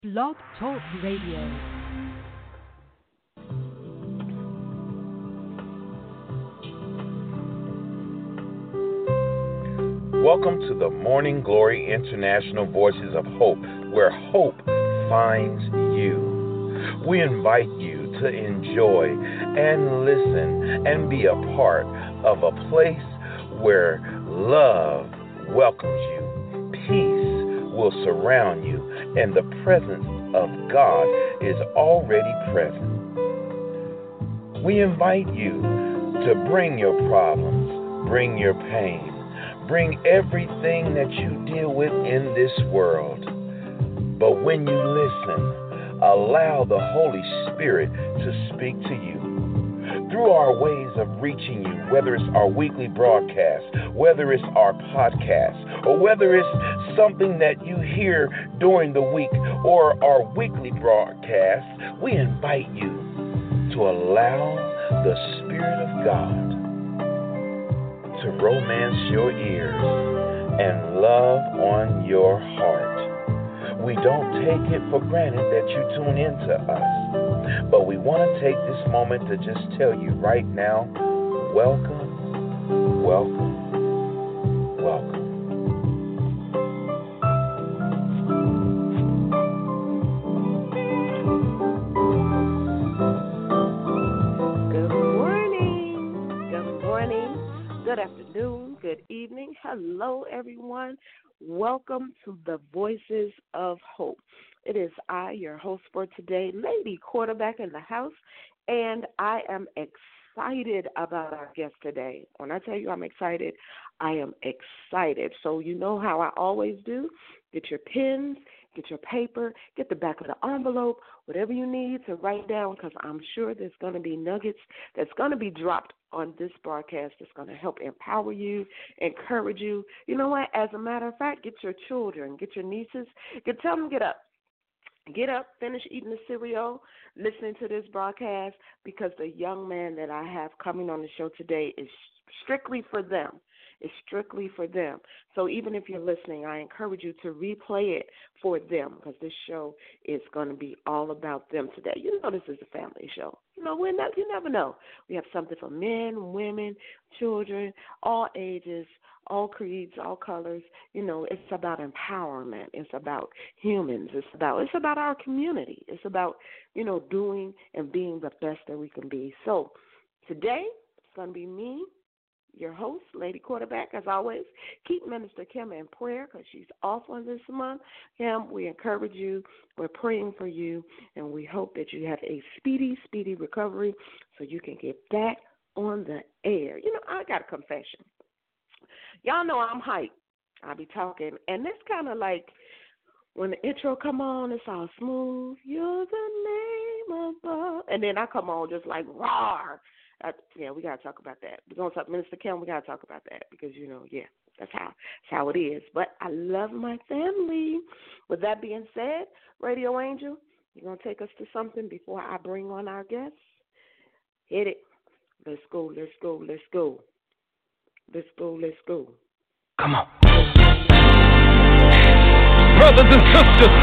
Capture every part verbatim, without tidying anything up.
Blog Talk Radio. Welcome to the Morning Glory International Voices of Hope, where hope finds you. We invite you to enjoy and listen and be a part of a place where love welcomes you, peace will surround you, and the presence of God is already present. We invite you to bring your problems, bring your pain, bring everything that you deal with in this world. But when you listen, allow the Holy Spirit to speak to you. Through our ways of reaching you, whether it's our weekly broadcast, whether it's our podcast, or whether it's something that you hear during the week or our weekly broadcast, we invite you to allow the Spirit of God to romance your ears and love on your heart. We don't take it for granted that you tune in to us, but we want to take this moment to just tell you right now, welcome, welcome, welcome. Good morning, good morning, good afternoon, good evening. Hello, everyone. Welcome to the Voices of Hope. It is I, your host for today, Lady Quarterback in the house, and I am excited about our guest today. When I tell you I'm excited, I am excited. So you know how I always do. Get your pens, get your paper, get the back of the envelope, whatever you need to write down, because I'm sure there's going to be nuggets that's going to be dropped on this broadcast that's going to help empower you, encourage you. You know what? As a matter of fact, get your children, get your nieces, get, tell them get up. Get up, finish eating the cereal, listening to this broadcast, because the young man that I have coming on the show today is strictly for them. It's strictly for them. So even if you're listening, I encourage you to replay it for them, because this show is going to be all about them today. You know this is a family show. You know, we're not, you never know. We have something for men, women, children, all ages, all creeds, all colors. You know, it's about empowerment. It's about humans. It's about it's about our community. It's about, you know, doing and being the best that we can be. So today it's going to be me, your host, Lady Quarterback, as always. Keep Minister Kim in prayer because she's off on this month. Kim, we encourage you. We're praying for you, and we hope that you have a speedy, speedy recovery so you can get back on the air. You know, I got a confession. Y'all know I'm hyped. I be talking, and it's kind of like when the intro come on, it's all smooth. You're the name above. And then I come on just like, roar. Uh, yeah, we got to talk about that. We're going to talk, Minister Kim, we got to talk about that because, you know, yeah, that's how, that's how it is. But I love my family. With that being said, Radio Angel, you're going to take us to something before I bring on our guests? Hit it. Let's go, let's go, let's go. Let's go, let's go. Come on. Brothers and sisters,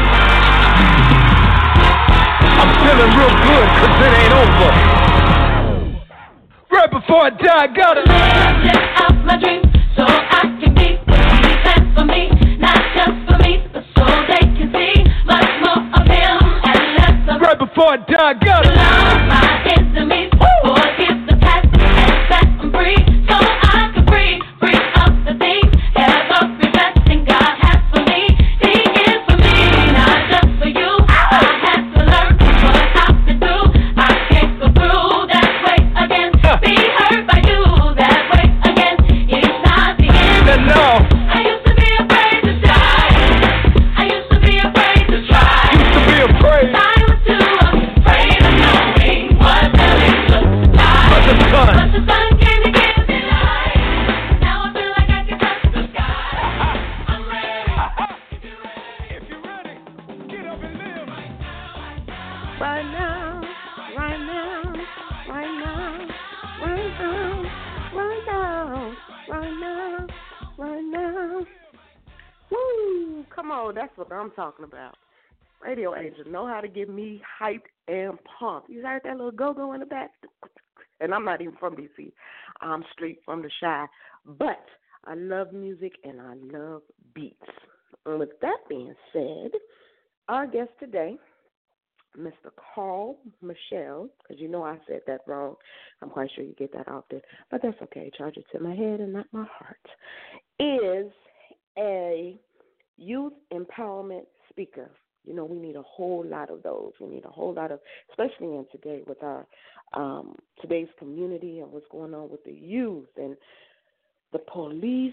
I'm feeling real good because it ain't over. Right before I die, I gotta live out my dreams so I can be what he planned for me. Not just for me, but so they can see much more of him and less of right before I die, I gotta love my enemies, forgive the past and set them free so I can free, free up the things every blessing God has for me. He is for me, not just for you. I had to learn what I've been through. I can't go through that way again. Be hurt by you that way again. It's not the end. No. I used to be afraid to die. I used to be afraid to try. Used to be afraid. I was too afraid of knowing what really looked like. But the sun. But the sun came to give me light. Now I feel like I can touch the sky. I'm ready. If you're ready, If you're ready, get up and live. right now, right now, Right now, right now, right now, right now, right now, right now, right now. Woo! Come on, that's what I'm talking about. Radio Angel know how to get me hyped and pumped. You heard that little go-go in the back? And I'm not even from D C. I'm straight from the Chi. But I love music and I love beats. And with that being said, our guest today, Mister Carl Michelle, because you know I said that wrong. I'm quite sure you get that often, but that's okay. Charge it to my head and not my heart. Is a youth empowerment speaker. You know, we need a whole lot of those. We need a whole lot of, especially in today with our um, today's community and what's going on with the youth and the police,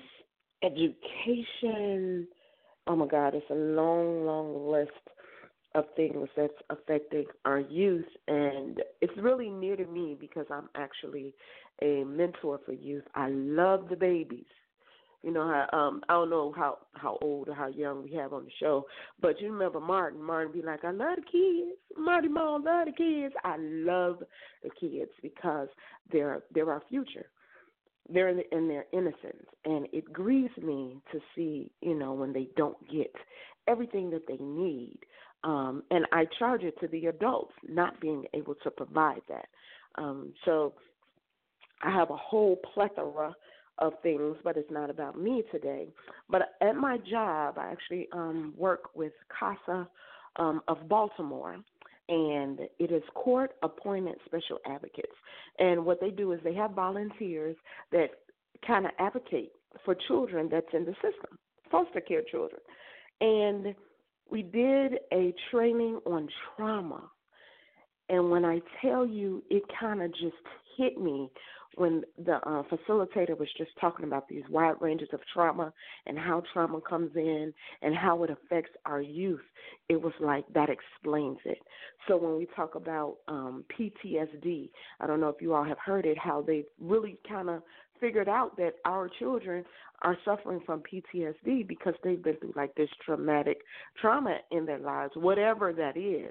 education. Oh, my God, it's a long, long list of things that's affecting our youth. And it's really near to me because I'm actually a mentor for youth. I love the babies. You know, how, um, I don't know how, how old or how young we have on the show, but you remember Martin. Martin be like, I love the kids. Marty Mom, love the kids. I love the kids because they're, they're our future. They're in, in their innocence, and it grieves me to see, you know, when they don't get everything that they need. Um, and I charge it to the adults not being able to provide that. Um, so I have a whole plethora of things, but it's not about me today. But at my job, I actually um, work with CASA um, of Baltimore, and it is court-appointed special advocates. And what they do is they have volunteers that kind of advocate for children that's in the system, foster care children. And we did a training on trauma. And when I tell you, it kind of just hit me when the uh, facilitator was just talking about these wide ranges of trauma and how trauma comes in and how it affects our youth. It was like that explains it. So when we talk about um, P T S D, I don't know if you all have heard it, how they really kind of figured out that our children are suffering from P T S D because they've been through like this traumatic trauma in their lives, whatever that is.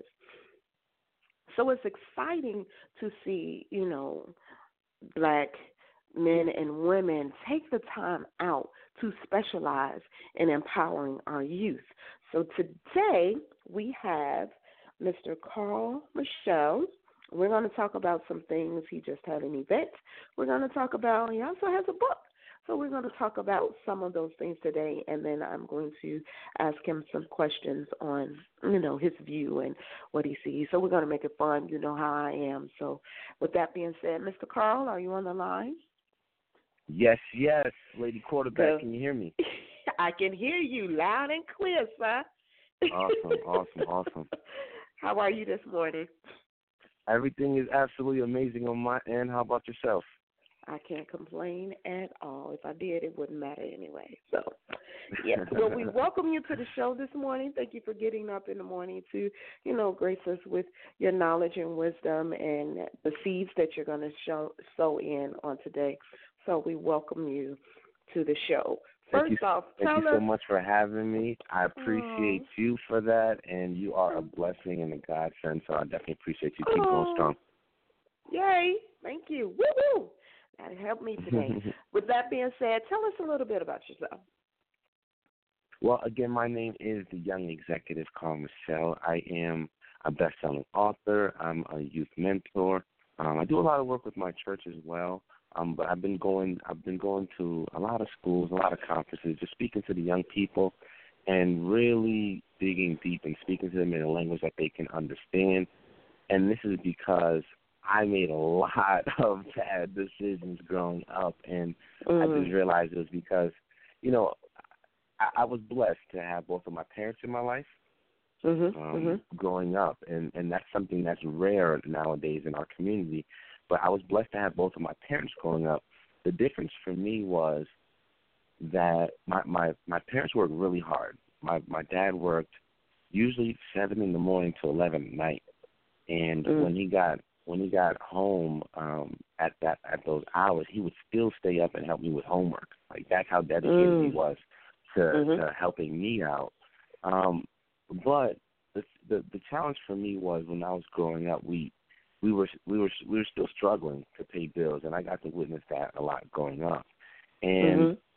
So it's exciting to see, you know, Black men and women take the time out to specialize in empowering our youth. So today we have Mister Carl Michelle. We're going to talk about some things. He just had an event. We're going to talk about, he also has a book. So we're going to talk about some of those things today, and then I'm going to ask him some questions on, you know, his view and what he sees. So we're going to make it fun. You know how I am. So with that being said, Mister Carl, are you on the line? Yes, yes, Lady Quarterback. Good. Can you hear me? I can hear you loud and clear, sir. Awesome, awesome, awesome. How are you this morning? Everything is absolutely amazing on my end. How about yourself? I can't complain at all. If I did, it wouldn't matter anyway. So, yeah. Well, we welcome you to the show this morning. Thank you for getting up in the morning to, you know, grace us with your knowledge and wisdom and the seeds that you're going to show, sow in on today. So we welcome you to the show. First thank you, off, thank tell you us, so much for having me. I appreciate oh. you for that, and you are a blessing and a godsend, so I definitely appreciate you. Keep oh. going strong. Yay. Thank you. Woo-woo. That helped me today. With that being said, tell us a little bit about yourself. Well, again, my name is the Young Executive Carl Michelle. I am a best-selling author. I'm a youth mentor. Um, I do a lot of work with my church as well. Um, but I've been going. I've been going to a lot of schools, a lot of conferences, just speaking to the young people, and really digging deep and speaking to them in a language that they can understand. And this is because I made a lot of bad decisions growing up, and mm. I just realized it was because, you know, I, I was blessed to have both of my parents in my life mm-hmm, um, mm-hmm. growing up, and, and that's something that's rare nowadays in our community. But I was blessed to have both of my parents growing up. The difference for me was that my, my, my parents worked really hard. My my dad worked usually seven in the morning to eleven at night, and mm. when he got When he got home um, at that at those hours, he would still stay up and help me with homework. Like that's how dedicated mm. he was to, mm-hmm. to helping me out. Um, but the, the the challenge for me was when I was growing up, we we were we were we were still struggling to pay bills, and I got to witness that a lot growing up. And mm-hmm.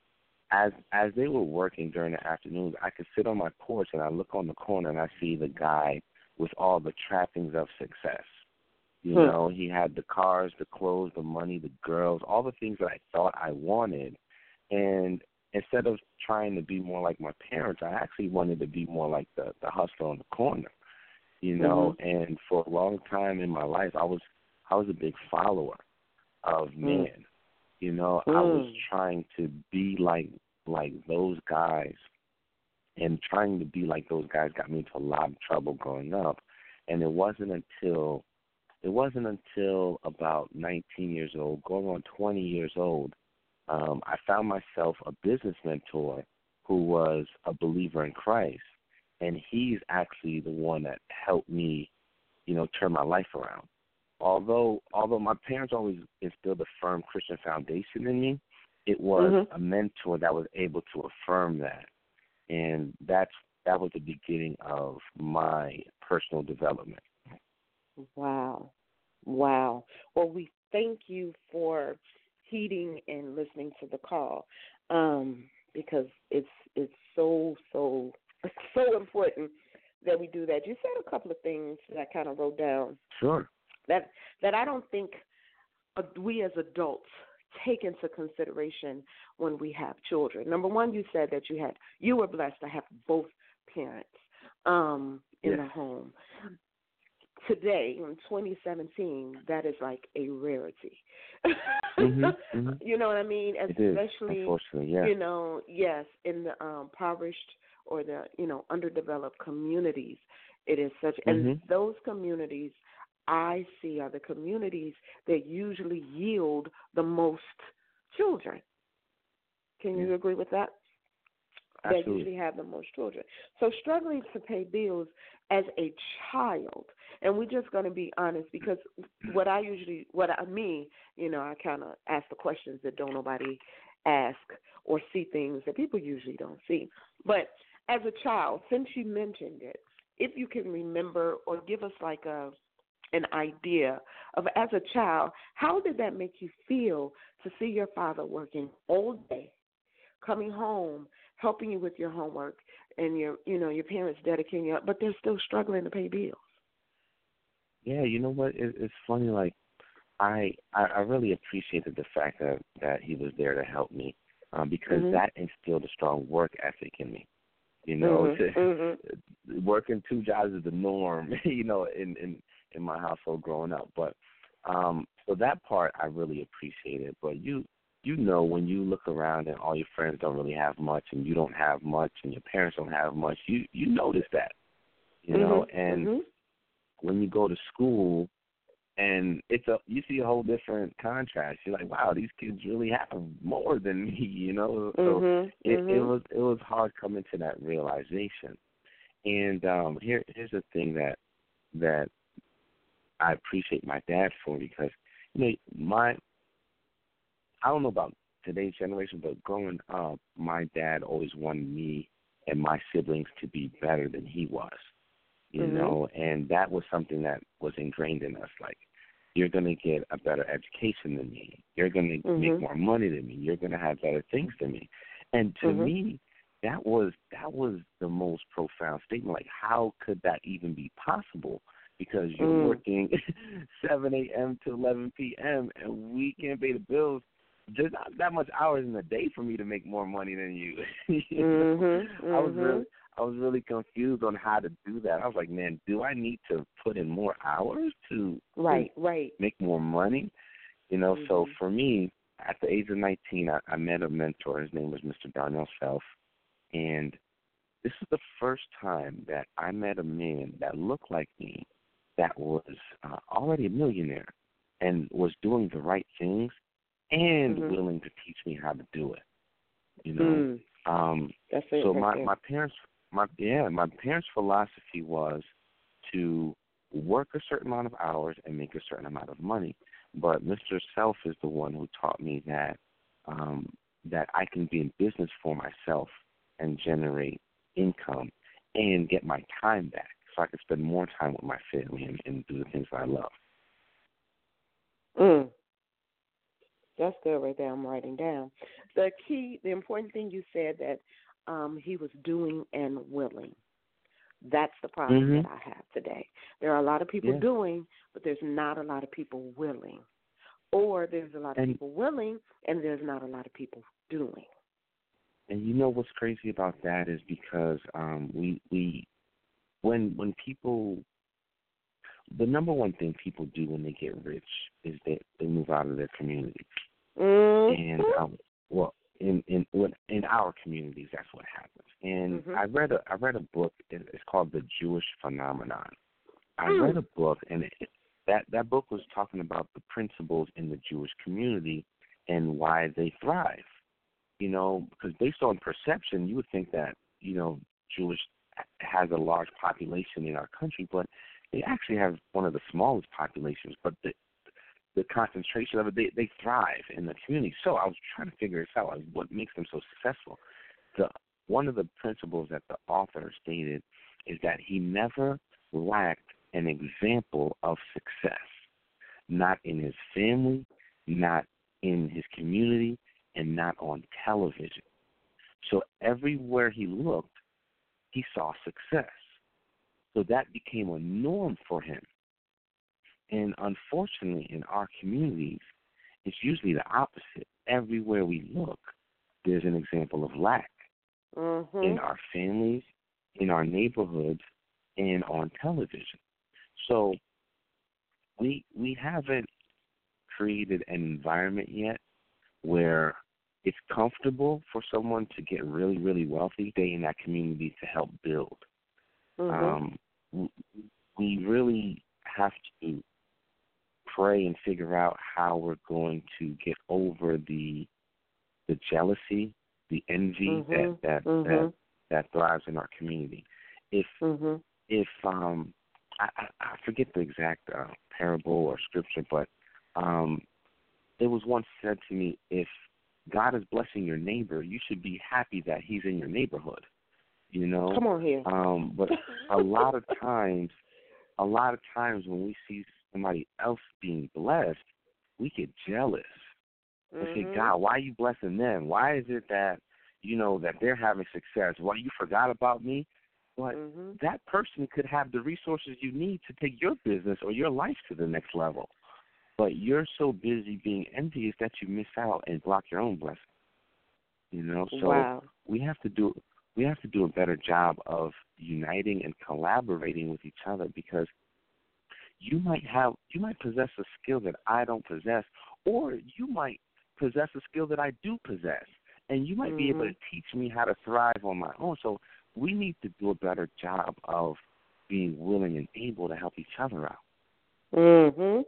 as as they were working during the afternoons, I could sit on my porch and I look on the corner and I see the guy with all the trappings of success. You Hmm. know, he had the cars, the clothes, the money, the girls, all the things that I thought I wanted. And instead of trying to be more like my parents, I actually wanted to be more like the, the hustler on the corner. You know, Mhm. and for a long time in my life, I was I was a big follower of Mm. men. You know, I was Mm. trying to be like like those guys, and trying to be like those guys got me into a lot of trouble growing up. And it wasn't until it wasn't until about nineteen years old, going on twenty years old, um, I found myself a business mentor who was a believer in Christ, and he's actually the one that helped me, you know, turn my life around. Although although my parents always instilled a firm Christian foundation in me, it was Mhm. a mentor that was able to affirm that, and that's that was the beginning of my personal development. Wow. Wow. Well, we thank you for heeding and listening to the call, um, because it's it's so so so important that we do that. You said a couple of things that I kind of wrote down Sure. that that I don't think uh, we as adults take into consideration when we have children. Number one, you said that you had you were blessed to have both parents um, in Yes. the home. Today, in twenty seventeen, that is like a rarity. Mhm. Mhm. You know what I mean? It is, Especially, unfortunately, yeah. you know, yes, in the um, impoverished or the, you know, underdeveloped communities, it is such. And Mhm. those communities I see are the communities that usually yield the most children. Can you Yeah. agree with that? That Absolutely. usually have the most children. So struggling to pay bills as a child, and we're just going to be honest, because what I usually, what I me, you know, I kind of ask the questions that don't nobody ask, or see things that people usually don't see. But as a child, since you mentioned it, if you can remember or give us like a an idea of, as a child, how did that make you feel to see your father working all day, coming home, helping you with your homework, and your, you know, your parents dedicating you up, but they're still struggling to pay bills? Yeah, you know what? It, it's funny. Like, I, I I really appreciated the fact that that he was there to help me, um, because Mhm. that instilled a strong work ethic in me. You know, Mhm. Mhm. working two jobs is the norm. You know, in in in my household growing up. But um, so that part I really appreciated. But you you know, when you look around and all your friends don't really have much, and you don't have much, and your parents don't have much, you you notice that. You know, Mhm. and Mhm. when you go to school, and it's a you see a whole different contrast. You're like, wow, these kids really have more than me, you know. So Mhm. it, it Mhm. was it was hard coming to that realization. And um, here here's the thing that that I appreciate my dad for, because you know my I don't know about today's generation, but growing up, my dad always wanted me and my siblings to be better than he was. You Mhm. know, and that was something that was ingrained in us. Like, you're going to get a better education than me. You're going to make Mhm. more money than me. You're going to have better things than me. And to Mhm. me, that was that was the most profound statement. Like, how could that even be possible? Because you're Mm. working seven a.m. to eleven p.m. and we can't pay the bills. There's not that much hours in the day for me to make more money than you. You know? Mhm. I was really Mhm. I was really confused on how to do that. I was like, man, do I need to put in more hours to, Right. to Right. make more money? You know, so Mhm. for me, at the age of nineteen, I, I met a mentor. His name was Mister Darnell Self. And this is the first time that I met a man that looked like me, that was uh, already a millionaire and was doing the right things and Mhm. willing to teach me how to do it. You know, Mm. um, That's it. so right my there. my parents my yeah my parents' philosophy was to work a certain amount of hours and make a certain amount of money. But Mister Self is the one who taught me that um, that I can be in business for myself and generate income and get my time back, so I can spend more time with my family and, and do the things that I love. Mm. That's good right there. I'm writing down. The key, the important thing you said that um, he was doing and willing. That's the problem mm-hmm. that I have today. There are a lot of people yeah. doing, but there's not a lot of people willing. Or there's a lot of and, people willing, and there's not a lot of people doing. And you know what's crazy about that is because um, we we when when people the number one thing people do when they get rich is that they move out of their community. Mm-hmm. And um, well, in in in our communities, that's what happens. And mm-hmm. I read a I read a book. It's called The Jewish Phenomenon. I mm. read a book, and it, that that book was talking about the principles in the Jewish community and why they thrive. You know, because based on perception, you would think that you know Jewish has a large population in our country, but they actually have one of the smallest populations. But the the concentration of it, they, they thrive in the community. So I was trying to figure this out, like what makes them so successful. The one of the principles that the author stated is that he never lacked an example of success, not in his family, not in his community, and not on television. So everywhere he looked, he saw success. So that became a norm for him. And unfortunately, in our communities, it's usually the opposite. Everywhere we look, there's an example of lack mm-hmm. in our families, in our neighborhoods, and on television. So we we haven't created an environment yet where it's comfortable for someone to get really, really wealthy, stay in that community to help build. Mm-hmm. Um, we really have to pray and figure out how we're going to get over the the jealousy, the envy mm-hmm. that that, mm-hmm. that that thrives in our community. If mm-hmm. if um, I, I forget the exact uh, parable or scripture, but um, it was once said to me, if God is blessing your neighbor, you should be happy that he's in your neighborhood. You know? Come on here. Um, but a lot of times, a lot of times when we see somebody else being blessed, we get jealous. Mm-hmm. And say, God, why are you blessing them? Why is it that, you know, that they're having success? Why you forgot about me? But mm-hmm. that person could have the resources you need to take your business or your life to the next level. But you're so busy being envious that you miss out and block your own blessing. You know, so wow. we have to do we have to do a better job of uniting and collaborating with each other, because you might have you might possess a skill that I don't possess, or you might possess a skill that I do possess, and you might mm-hmm. be able to teach me how to thrive on my own. So we need to do a better job of being willing and able to help each other out. Mhm.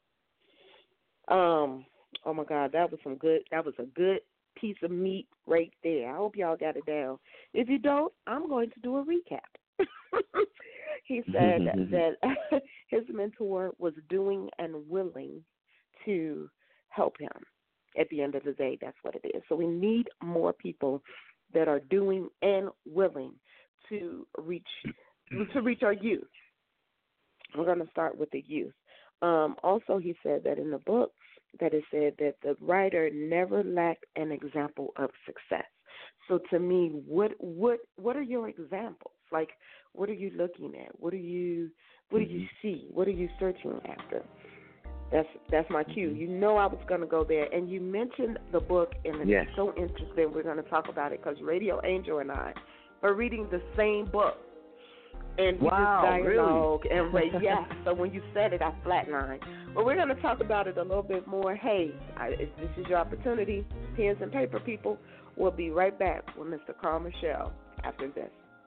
Um. Oh my God, that was some good. That was a good piece of meat right there. I hope y'all got it down. If you don't, I'm going to do a recap. He said that his mentor was doing and willing to help him. At the end of the day, that's what it is. So we need more people that are doing and willing to reach to reach our youth. We're going to start with the youth. Um, also, he said that in the book that it said that the writer never lacked an example of success. So to me, what what what are your examples? Like, what are you looking at? What do you what do you see? What are you searching after? That's that's my cue. You know I was going to go there. And you mentioned the book, and it's yes. so interesting. We're going to talk about it because Radio Angel and I are reading the same book. And we wow, just dialogue really? and wait, yeah. So when you said it, I flatlined. But we're going to talk about it a little bit more. Hey, I, if this is your opportunity, pens and paper, people. We'll be right back with Mister Carl Michelle after this.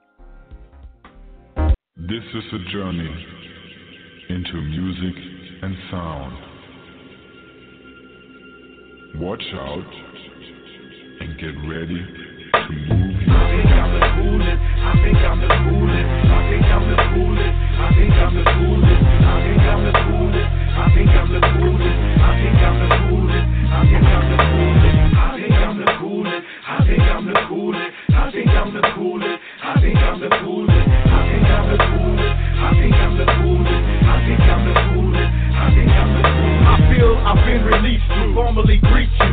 This is a journey into music and sound. Watch out and get ready to move you. I think I'm the coolest. I think I'm the coolest. I think I'm the coolest. I think I'm the coolest. I think I'm the coolest. I think I'm the coolest. I think I'm the coolest. I think I'm the coolest. I think I'm the coolest. I think I'm the coolest. I think I'm the coolest. I think I'm the coolest. I think I'm the coolest. I think I'm the coolest. I think I'm the coolest. I think I'm the coolest. I feel I've been released to formally greet you.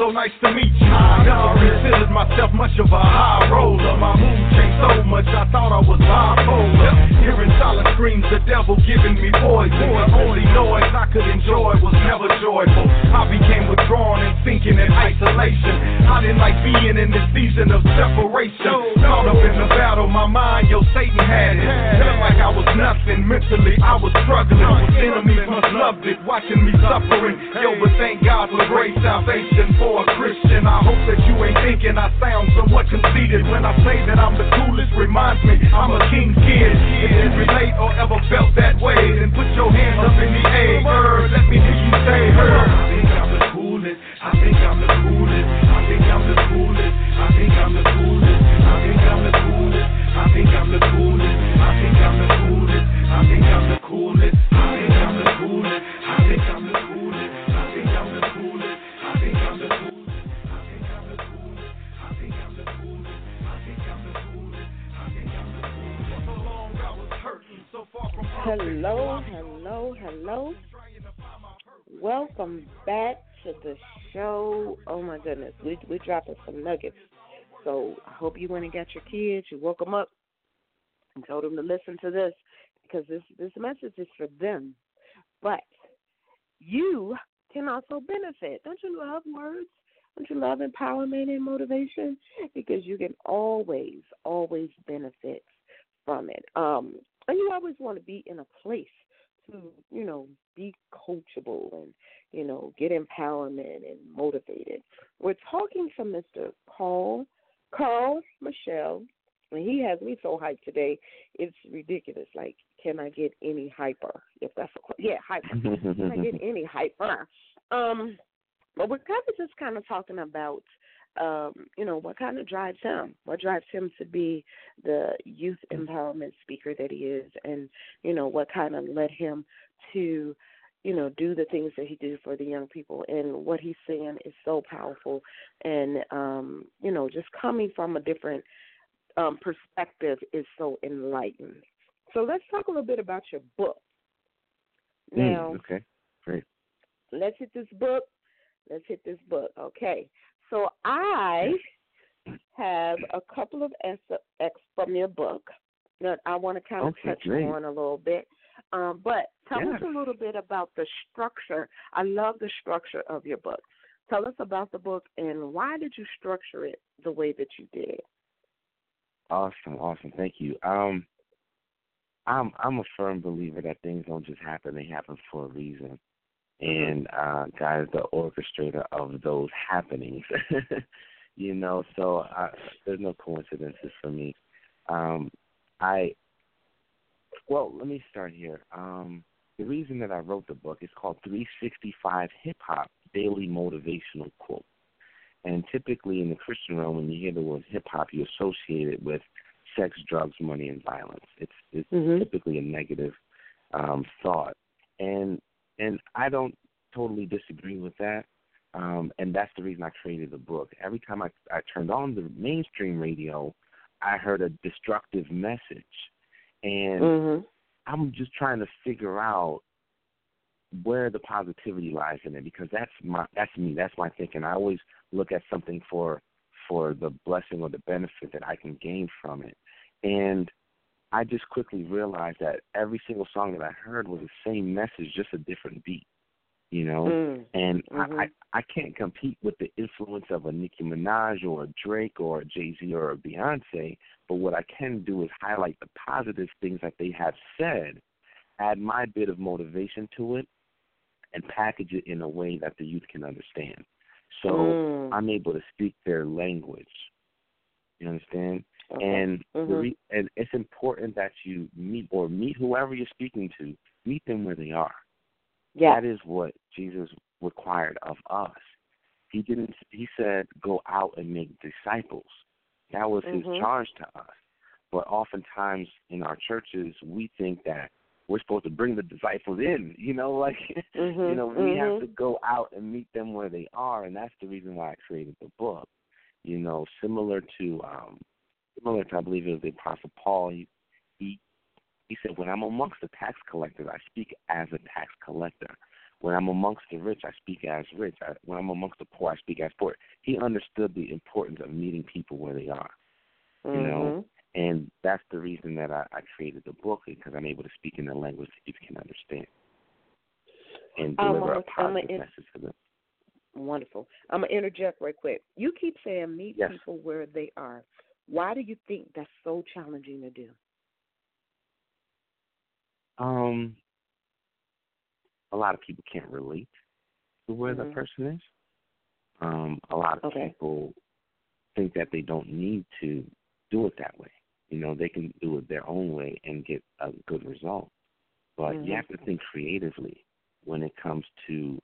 so nice to meet you. I never considered myself much of a high roller. My mood changed so much, I thought I was bipolar. Hearing silent screams, the devil giving me poison. The only noise I could enjoy was never joyful. I became withdrawn and thinking in isolation. I didn't like being in this season of separation. Caught up in the battle, my mind, yo, Satan had it. Felt like I was nothing, mentally I was struggling. Enemies must loved it, watching me suffering. Yo, but thank God for great salvation for a Christian. I hope that you ain't thinking I sound somewhat conceited when I say that I'm the coolest. Reminds me I'm a king's kid. If you relate or ever felt that way, then put your hands up in the air. Let me hear you say, her. I think I'm the coolest. I think I'm the coolest. I think I'm the coolest. I think I'm the coolest. I think I'm the coolest. I think I'm the coolest. I think I'm the coolest. I think I'm the coolest. I think I'm the coolest. I think I'm the coolest. I think I'm the coolest. I think I'm the coolest. I think I'm the coolest. I think I'm the coolest. I think I'm the coolest. I think I'm the coolest. For so long I was hurting, so far from Hello, hello, hello. Welcome back to the show. Oh my goodness, we we dropping some nuggets. So I hope you went and got your kids, you woke them up, and told them to listen to this because this this message is for them. But you can also benefit. Don't you love words? Don't you love empowerment and motivation? Because you can always, always benefit from it. Um, and you always want to be in a place to, you know, be coachable and, you know, get empowerment and motivated. We're talking to Mister Carl, Carl Michelle, and he has me so hyped today, it's ridiculous. Like, can I get any hyper? If that's a yeah, hyper. Can I get any hyper? Um, but we're kind of just kind of talking about, um, you know, what kind of drives him, what drives him to be the youth empowerment speaker that he is, and, you know, what kind of led him to, you know, do the things that he did for the young people. And what he's saying is so powerful and, um, you know, just coming from a different um, perspective is so enlightening. So let's talk a little bit about your book. Now, mm, okay, great. Let's hit this book. Let's hit this book. Okay. So I have a couple of excerpts from your book that I want to kind of okay, touch great. on a little bit. Um, but tell yeah. us a little bit about the structure. I love the structure of your book. Tell us about the book and why did you structure it the way that you did? Awesome, awesome. Thank you. Um, I'm I'm a firm believer that things don't just happen; they happen for a reason. And uh, God is the orchestrator of those happenings, you know. So I, there's no coincidences for me. Um, I well, let me start here. Um, the reason that I wrote the book is called three sixty-five Hip Hop Daily Motivational Quote. And typically in the Christian realm, when you hear the word hip hop, you associate it with sex, drugs, money, and violence. It's it's mm-hmm. typically a negative um, thought, and and I don't totally disagree with that. Um, and that's the reason I created the book. Every time I, I turned on the mainstream radio, I heard a destructive message, and mm-hmm. I'm just trying to figure out where the positivity lies in it, because that's my that's me, that's my thinking. I always look at something for for the blessing or the benefit that I can gain from it. And I just quickly realized that every single song that I heard was the same message, just a different beat, you know. Mm. And mm-hmm. I, I I can't compete with the influence of a Nicki Minaj or a Drake or a Jay-Z or a Beyonce, but what I can do is highlight the positive things that they have said, add my bit of motivation to it, and package it in a way that the youth can understand. So mm. I'm able to speak their language. You understand? Okay. And mm-hmm. the re- and it's important that you meet or meet whoever you're speaking to, meet them where they are. Yeah. That is what Jesus required of us. He didn't. He said, "Go out and make disciples." That was mm-hmm. his charge to us. But oftentimes in our churches, we think that we're supposed to bring the disciples in, you know, like, mm-hmm, you know, we mm-hmm. have to go out and meet them where they are, and that's the reason why I created the book. You know, similar to, um, similar to, I believe it was the Apostle Paul, he, he, he said, when I'm amongst the tax collectors, I speak as a tax collector. When I'm amongst the rich, I speak as rich. I, when I'm amongst the poor, I speak as poor. He understood the importance of meeting people where they are, you mm-hmm. know, and that's the reason that I, I created the book, because I'm able to speak in a language that people can understand and deliver um, a positive in- message to them. Wonderful. I'm going to interject right quick. You keep saying meet Yes. people where they are. Why do you think that's so challenging to do? Um, a lot of people can't relate to where Mm-hmm. the person is. Um, a lot of Okay. people think that they don't need to do it that way. You know, they can do it their own way and get a good result. But Mm-hmm. you have to think creatively when it comes to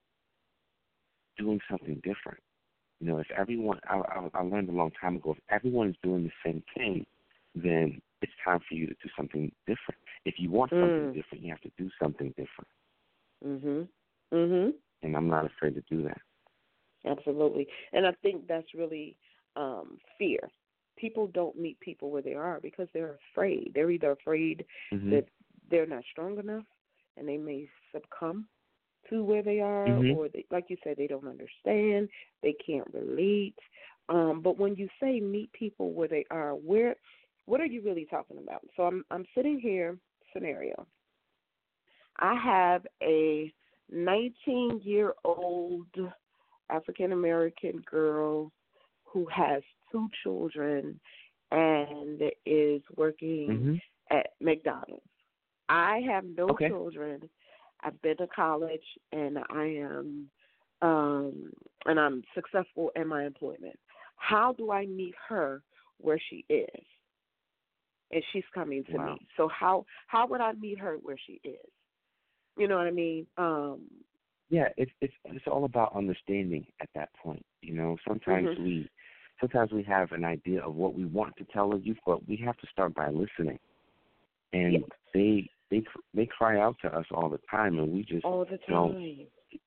doing something different. You know, if everyone, I, I, I learned a long time ago, if everyone is doing the same thing, then it's time for you to do something different. If you want something Mm. different, you have to do something different. Mhm. Mhm. And I'm not afraid to do that. Absolutely. And I think that's really um, fear. People don't meet people where they are because they're afraid. They're either afraid Mm-hmm. that they're not strong enough and they may succumb to where they are, Mhm. or they, like you said, they don't understand, they can't relate. Um, but when you say meet people where they are, where, what are you really talking about? So I'm I'm sitting here, scenario. I have a nineteen-year-old African American girl who has two children and is working Mm-hmm. at McDonald's. I have no Okay. children. I've been to college, and I am, um, and I'm successful in my employment. How do I meet her where she is? And she's coming to Wow. me. So how how would I meet her where she is? You know what I mean? Um, Yeah, it's it's it's all about understanding at that point. You know, sometimes Mhm. we sometimes we have an idea of what we want to tell the youth, but we have to start by listening. And Yep. they they they cry out to us all the time, and we just all the don't time.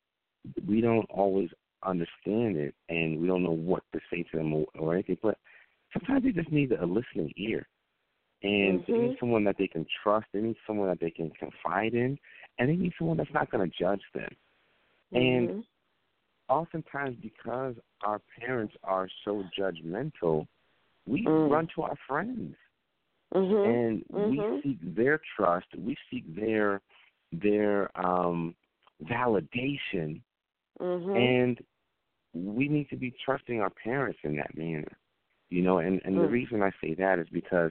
we don't always understand it, and we don't know what to say to them or, or anything. But sometimes they just need a listening ear, and they Mhm. need someone that they can trust. They need someone that they can confide in, and they need someone that's not going to judge them. And Mhm. oftentimes, because our parents are so judgmental, we Mm. run to our friends, Mhm. and we Mhm. seek their trust. We seek their their um, validation, Mhm. and we need to be trusting our parents in that manner. You know, and, and the Mm. reason I say that is because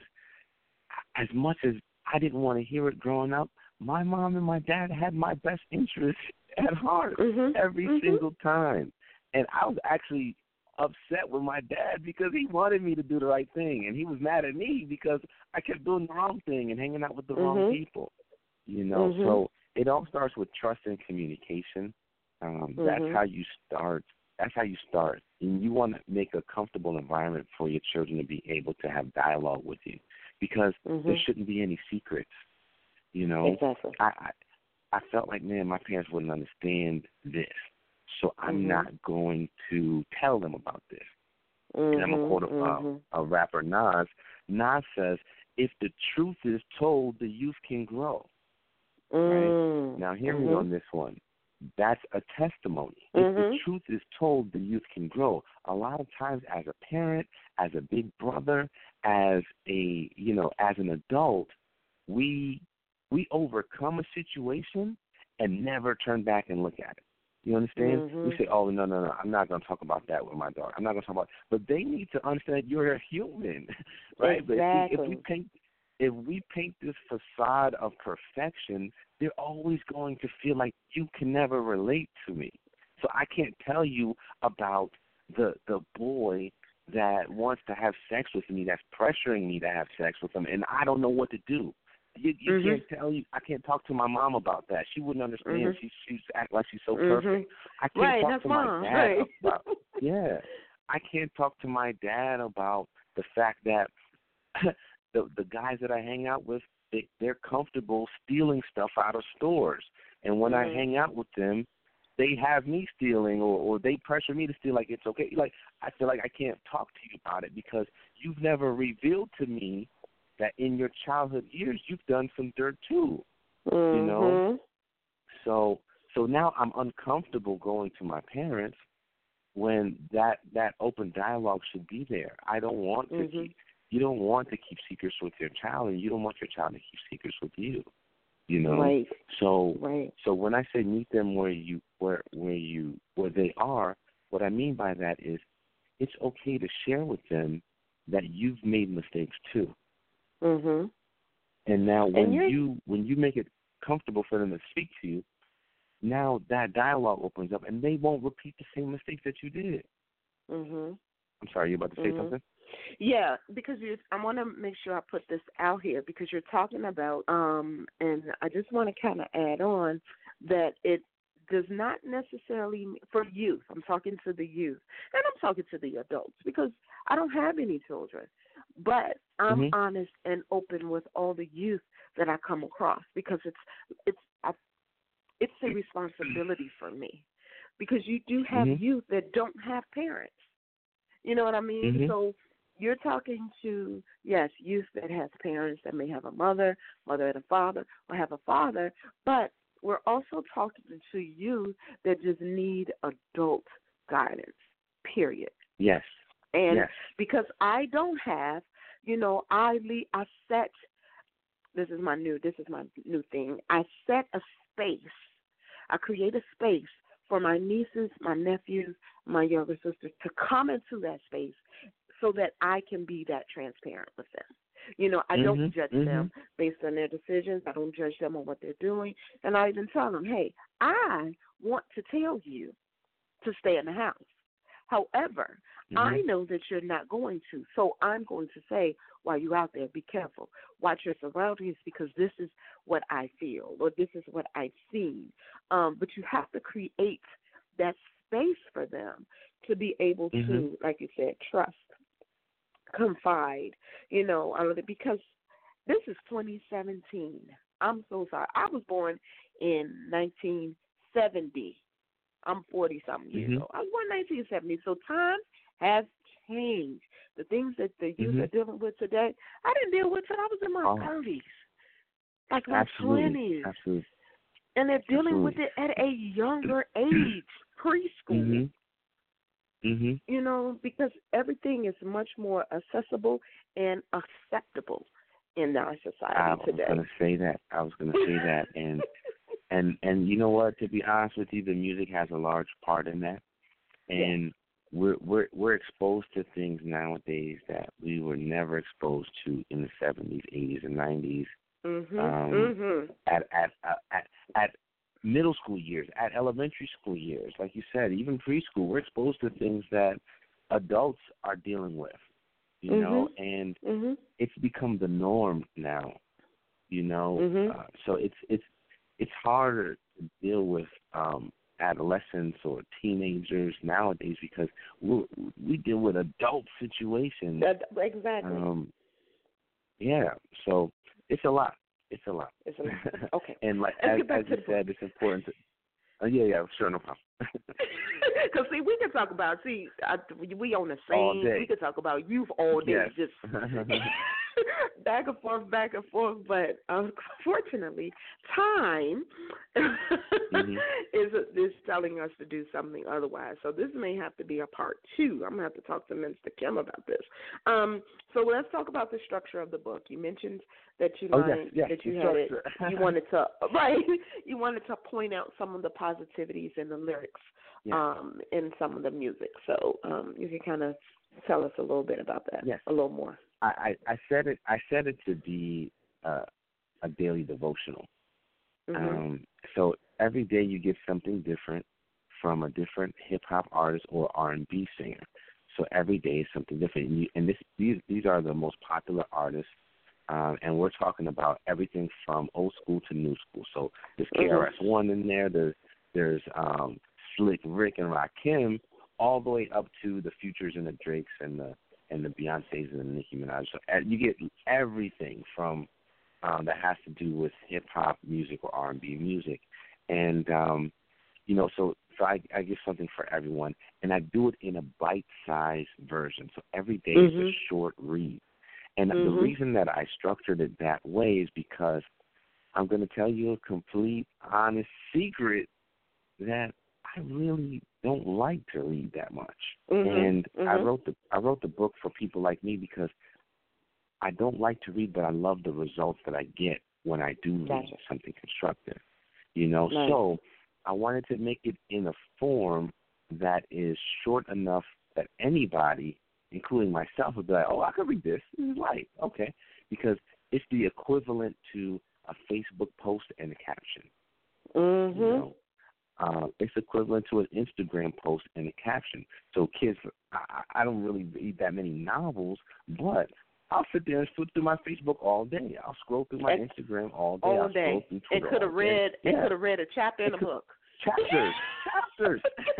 as much as I didn't want to hear it growing up, my mom and my dad had my best interests at heart Mhm. every Mhm. single time. And I was actually upset with my dad because he wanted me to do the right thing, and he was mad at me because I kept doing the wrong thing and hanging out with the wrong Mhm. people. You know, Mhm. so it all starts with trust and communication. Um, That's Mhm. how you start. That's how you start. And you want to make a comfortable environment for your children to be able to have dialogue with you, because Mhm. there shouldn't be any secrets. You know, Exactly. I, I I felt like, man, my parents wouldn't understand this, so I'm Mhm. not going to tell them about this. Mhm. And I'm gonna quote a, Mhm. uh, a rapper, Nas. Nas says, "If the truth is told, the youth can grow." Mm. Now, hear me Mhm. on this one. That's a testimony. Mhm. If the truth is told, the youth can grow. A lot of times, as a parent, as a big brother, as a you know, as an adult, we we overcome a situation and never turn back and look at it. You understand? Mhm. We say, "Oh, no, no, no, I'm not going to talk about that with my daughter. I'm not going to talk about." But they need to understand you're a human, right? Exactly. But if we, if we paint if we paint this facade of perfection, they're always going to feel like you can never relate to me. So I can't tell you about the the boy that wants to have sex with me, that's pressuring me to have sex with him, and I don't know what to do. You, you Mhm. can't tell you. I can't talk to my mom about that. She wouldn't understand. Mhm. She she's act like she's so Mhm. perfect. I can't Right, talk that's to my mom, dad right. about. Yeah, I can't talk to my dad about the fact that the the guys that I hang out with, they they're comfortable stealing stuff out of stores, and when I Mhm. hang out with them, they have me stealing, or, or they pressure me to steal. Like, it's okay. Like, I feel like I can't talk to you about it because you've never revealed to me that in your childhood years you've done some dirt too. Mhm. You know, so So now I'm uncomfortable going to my parents when that that open dialogue should be there. I don't want to Mm-hmm. keep. You don't want to keep secrets with your child, and you don't want your child to keep secrets with you. You know. Right. So Right. so when I say meet them where you where where you where they are, what I mean by that is it's okay to share with them that you've made mistakes too. Mhm. And now when And you're- you when you make it comfortable for them to speak to you, now that dialogue opens up, and they won't repeat the same mistakes that you did. Mhm. I'm sorry, you about to say Mhm. something? Yeah, because you, I want to make sure I put this out here because you're talking about, um, and I just want to kind of add on that it does not necessarily for youth. I'm talking to the youth, and I'm talking to the adults because I don't have any children, but I'm Mhm. honest and open with all the youth that I come across because it's it's I, it's a responsibility for me because you do have Mhm. youth that don't have parents. You know what I mean? Mhm. So you're talking to, yes, youth that has parents that may have a mother, mother and a father, or have a father, but we're also talking to youth that just need adult guidance, period. Yes. And Yes. because I don't have, you know, I le- I set, this is my new, this is my new thing, I set a space, I create a space for my nieces, my nephews, my younger sisters to come into that space so that I can be that transparent with them. You know, I don't Mhm, judge mhm. them based on their decisions. I don't judge them on what they're doing. And I even tell them, hey, I want to tell you to stay in the house. However, Mhm. I know that you're not going to. So I'm going to say, while you're out there, be careful. Watch your surroundings because this is what I feel or this is what I've seen. Um, but you have to create that space for them to be able to, Mhm. like you said, trust, confide, you know, all of it, because this is twenty seventeen. I'm so sorry. I was born in nineteen seventy. I'm forty-something years Mhm. old. I was born in nineteen seventy, so times have changed. The things that the youth Mhm. are dealing with today, I didn't deal with till I was in my Oh. thirties, like my Absolutely. twenties. Absolutely. And they're dealing with Absolutely. it at a younger age, preschool. Mhm. Mhm. You know, because everything is much more accessible and acceptable in our society I was today. gonna say that. I was gonna say that, and and and you know what? To be honest with you, the music has a large part in that, and Yeah. we're we're we're exposed to things nowadays that we were never exposed to in the seventies, eighties, and nineties. Mhm. Um, mhm. At at uh, at at middle school years, at elementary school years, like you said, even preschool, we're exposed to things that adults are dealing with. You know, Mhm. and Mhm. it's become the norm now. You know, Mhm. uh, so it's it's it's harder to deal with um, adolescents or teenagers nowadays because we we deal with adult situations. That, exactly. Um, yeah, so it's a lot. It's a lot. It's a, okay. And like Let's as, get back as to you the said, it's important to. Uh, yeah, yeah, sure, no problem. Because, see, we can talk about, see, I, we on the same, All day. we can talk about youth all day, Yes. just back and forth, back and forth. But unfortunately, time Mhm. is is telling us to do something otherwise. So this may have to be a part two. I'm going to have to talk to Mister Kim about this. Um, so let's talk about the structure of the book. You mentioned that you Oh, lined, yes, yes, that you the had it. structure. You wanted to right. You wanted to point out some of the positivities in the lyrics, Yes. um, in some of the music. So um, you can kind of tell us a little bit about that. Yes. A little more. I, I, I said it. I said it to be uh, a daily devotional. Mm-hmm. Um, so every day you get something different from a different hip hop artist or R and B singer. So every day is something different. And, you, and this, these these are the most popular artists, um, and we're talking about everything from old school to new school. So there's K R S One in there. There's there's um, Slick Rick and Rakim, all the way up to the Futures and the Drakes and the and the Beyoncés and the Nicki Minaj. So uh, you get everything from um, that has to do with hip hop music or R and B music, and um, you know, so so I, I give something for everyone, and I do it in a bite-sized version. So every day Mm-hmm. is a short read, and Mm-hmm. the reason that I structured it that way is because I'm going to tell you a complete, honest secret that I really don't like to read that much. Mm-hmm. And mm-hmm. I wrote the I wrote the book for people like me because I don't like to read, but I love the results that I get when I do read Gotcha. something constructive. You know, Nice. so I wanted to make it in a form that is short enough that anybody, including myself, would be like, oh, I could read this. This is light. Okay. Because it's the equivalent to a Facebook post and a caption. Mm-hmm. You know, uh, it's equivalent to an Instagram post and a caption. So kids, I, I don't really read that many novels, but I'll sit there and flip through my Facebook all day. I'll scroll through my And Instagram all day. all I'll day. scroll through Twitter It could have all day. read. It Yeah. could have read a chapter in It a could- book. Chapters, chapters.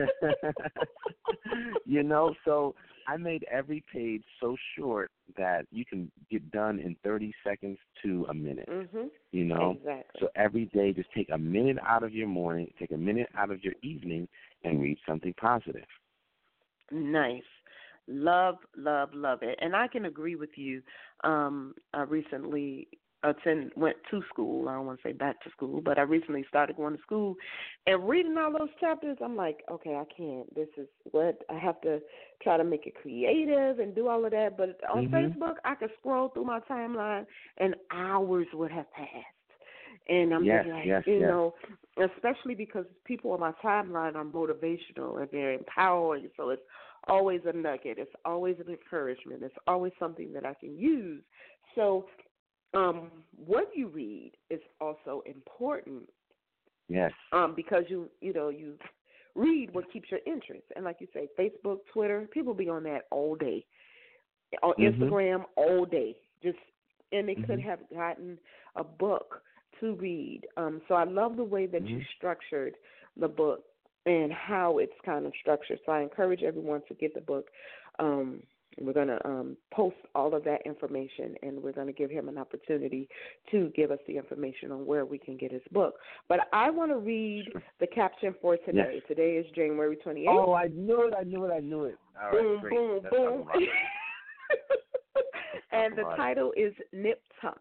You know, so I made every page so short that you can get done in thirty seconds to a minute. Mm-hmm. You know, Exactly. so every day, just take a minute out of your morning, take a minute out of your evening, and read something positive. Nice. Love, love, love it. And I can agree with you. Um, I recently attend, went to school. I don't want to say back to school, but I recently started going to school and reading all those chapters. I'm like, okay, I can't. This is what I have to try to make it creative and do all of that. But on Mm-hmm. Facebook, I could scroll through my timeline and hours would have passed. And I'm Yes, just like, yes, you yes. know, especially because people on my timeline are motivational and they're empowering. So it's always a nugget. It's always an encouragement. It's always something that I can use. So um, what you read is also important Yes. um, because you, you know, you read what keeps your interest. And like you say, Facebook, Twitter, people be on that all day. On Mm-hmm. Instagram all day. Just and they Mhm. could have gotten a book to read. Um, so I love the way that you Mhm. structured the book and how it's kind of structured. So I encourage everyone to get the book. Um, we're going to um, post all of that information, and we're going to give him an opportunity to give us the information on where we can get his book. But I want to read the caption for today. Yes. Today is January twenty-eighth. Oh, I knew it. I knew it. I knew it. All right, boom, great. boom, Let's boom. talk about it. And the about it. title is Nip Tuck.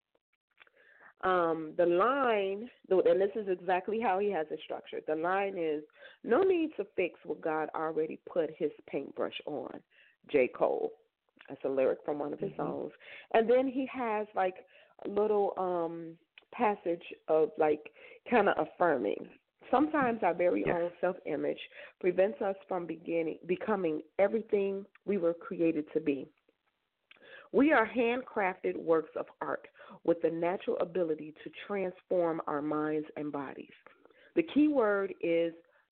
Um, the line, and this is exactly how he has it structured. The line is, no need to fix what God already put his paintbrush on. J. Cole. That's a lyric from one of his Mm-hmm. songs. And then he has like a little um, passage of like kind of affirming. Sometimes our very Yes. own self-image prevents us from beginning becoming everything we were created to be. We are handcrafted works of art with the natural ability to transform our minds and bodies. The key word is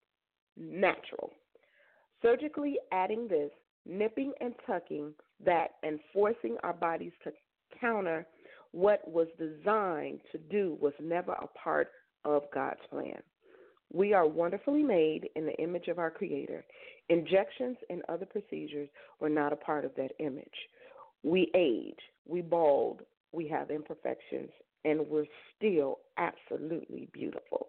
natural. Surgically adding this, nipping and tucking that, and forcing our bodies to counter what was designed to do was never a part of God's plan. We are wonderfully made in the image of our Creator. Injections and other procedures were not a part of that image. We age, we bald, we have imperfections, and we're still absolutely beautiful.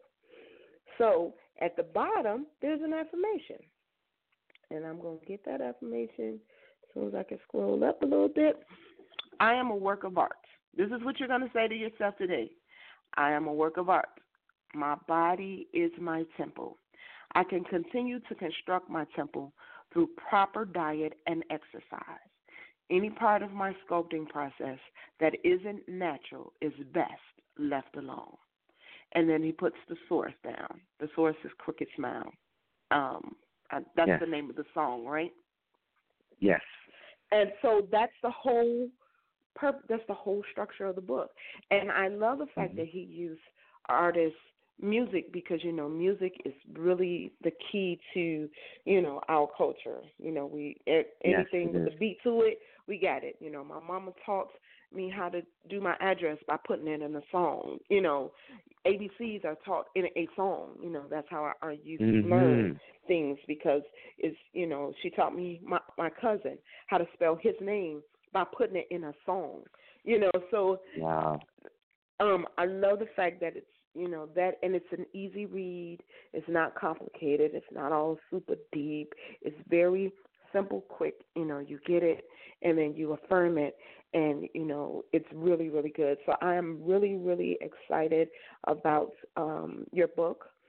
So at the bottom, there's an affirmation. And I'm going to get that affirmation as soon as I can scroll up a little bit. I am a work of art. This is what you're going to say to yourself today. I am a work of art. My body is my temple. I can continue to construct my temple through proper diet and exercise. Any part of my sculpting process that isn't natural is best left alone. And then he puts the source down. The source is Crooked Smile. Um, uh, that's Yes. the name of the song, right? Yes. And so that's the whole purpose. That's the whole structure of the book. And I love the fact Mhm. that he used artists' music because, you know, music is really the key to, you know, our culture. You know, we anything it with is. the beat to it, we got it. You know, my mama taught me how to do my address by putting it in a song. You know, A B Cs are taught in a song. You know, that's how our, our youth Mhm. learn things because it's, you know, she taught me, my, my cousin, how to spell his name by putting it in a song. You know, so Wow. um, I love the fact that it's, you know, that, and it's an easy read. It's not complicated. It's not all super deep. It's very simple, quick. You know, you get it, and then you affirm it, and, you know, it's really, really good. So I am really, really excited about um, your book.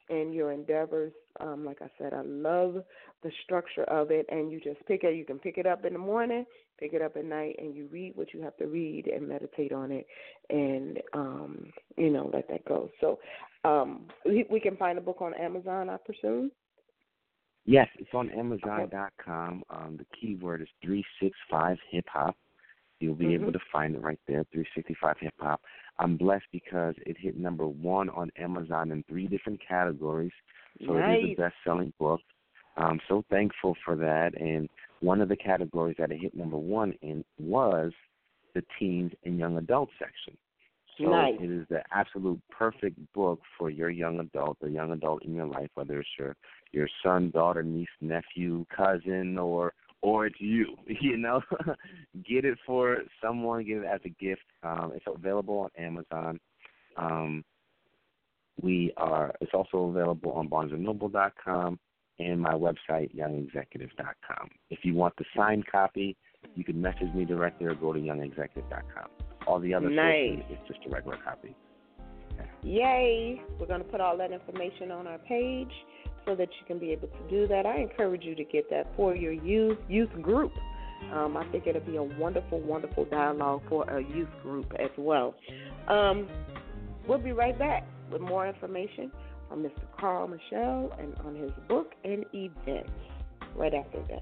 in your endeavors. Um, like I said, I love the structure of it, and you just pick it. You can pick it up in the morning, pick it up at night, and you read what you have to read and meditate on it, and um, you know, let that go. So um, we, we can find the book on Amazon, I presume. Yes, it's on Amazon dot com. Um, the keyword is three sixty-five hip hop. You'll be mm-hmm. able to find it right there, three sixty-five hip hop. I'm blessed because it hit number one on Amazon in three different categories. So nice. It is a best-selling book. I'm so thankful for that. And one of the categories that it hit number one in was the teens and young adult section. So nice. It is the absolute perfect book for your young adult, the young adult in your life, whether it's your, your son, daughter, niece, nephew, cousin, or or it's you, you know. Get it for someone, get it as a gift. Um, it's available on Amazon. Um, we are. It's also available on barnes and noble dot com and my website, young executive dot com. If you want the signed copy, you can message me directly or go to young executive dot com. All the other nice. sources, it's just a regular copy. Yeah. Yay. We're going to put all that information on our page so that you can be able to do that. I encourage you to get that for your youth youth group. Um, I think it'll be a wonderful, wonderful dialogue for a youth group as well. Um, we'll be right back with more information from Mister Carl Michelle and on his book and events right after this.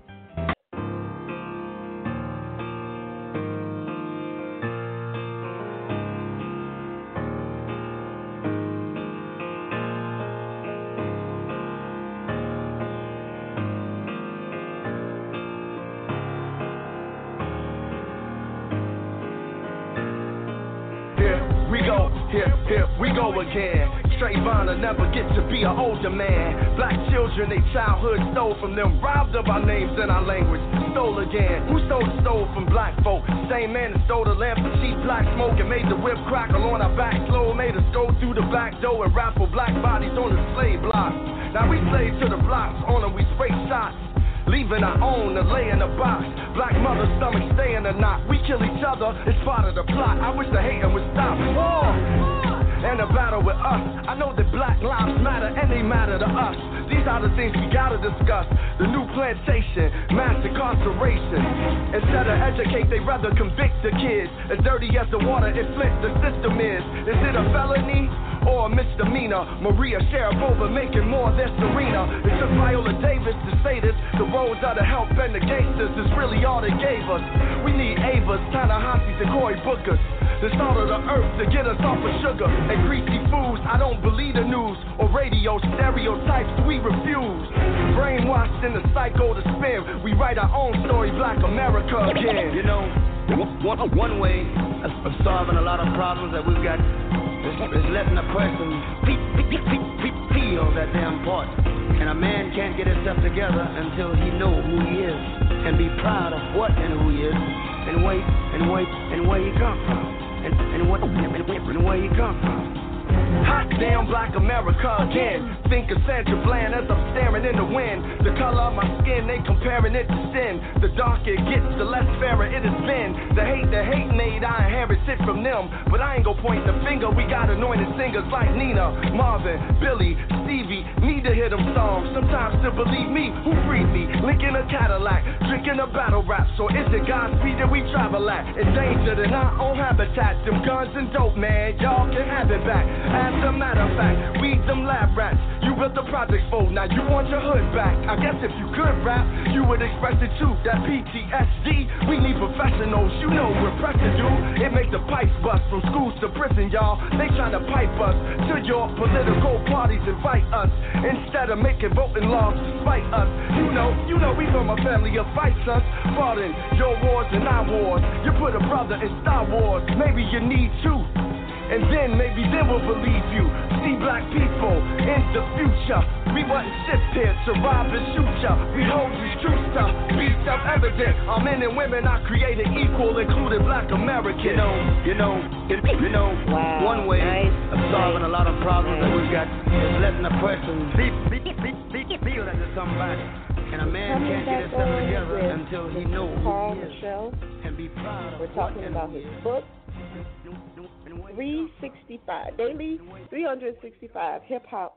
Here, here we go again. Trayvon will never get to be an older man. Black children, they childhood stole from them, robbed of our names and our language. Stole again. Who stole the stove from black folk? Same man that stole the lamp for cheap black smoke and made the whip crackle on our back slow. Made us go through the back door and raffle black bodies on the slave block. Now we slave to the blocks, on them we spray shots. Leaving our own to lay in a box. Black mother's stomach stay in a knot. We kill each other, it's part of the plot. I wish the hating would stop. War and a battle with us. I know that black lives matter and they matter to us. These are the things we gotta discuss. The new plantation, mass incarceration. Instead of educate, they rather convict the kids. As dirty as the water in Flint the system is. Is it a felony or a misdemeanor? Maria Sharapova making more than Serena. It took Viola Davis to say this. The roads of the help and the gangsters is really all they gave us. We need Avas, Ta-Nehisi's, and Cory Bookers. The salt of the earth to get us off of sugar and greasy foods. I don't believe the news or radio stereotypes we refuse. Brainwashed in the cycle to spin. We write our own story, Black America again. You know, one, one way of solving a lot of problems that we've got is, is letting a person feel that they're important. And a man can't get himself together until he knows who he is and be proud of what and who he is and where and where and where he come from. And, and, what, and, and where you come from. Hot damn Black America again. Think of Sandra Bland as I'm staring in the wind. The color of my skin, they comparing it to sin. The darker it gets, the less fairer it has been. The hate, the hate made, I inherit it from them. But I ain't gon' point the finger, we got anointed singers like Nina, Marvin, Billy, Stevie. Need to hear them songs, sometimes to believe me. Who freed me? Linking a Cadillac, drinking a battle rap. So is it Godspeed that we travel at? Endangered in our own habitat. Them guns and dope, man, y'all can have it back. As a matter of fact, we them lab rats. You built the project for, now you want your hood back. I guess if you could rap, you would express it too. That P T S D, we need professionals. You know we're pressing you. It make the pipes bust from schools to prison, y'all. They trying to pipe us to your political parties, invite us instead of making voting laws to spite us. You know, you know we from a family of fights, us. Pardon your wars and our wars. You put a brother in Star Wars. Maybe you need two. And then, maybe then we'll believe you. See black people in the future. We wasn't shipped here to rob and shoot ya. We hold these truths to be self-evident. Our men and women are created equal, including black Americans. You know, you know, you know, wow. One way nice. of solving nice. a lot of problems nice. that we've got is letting a person be, be, be, be, feel that there's somebody. And a man Coming can't get himself together until he knows Carl who he is. Michelle. And be proud of We're talking about his book, three sixty-five, daily three sixty-five hip hop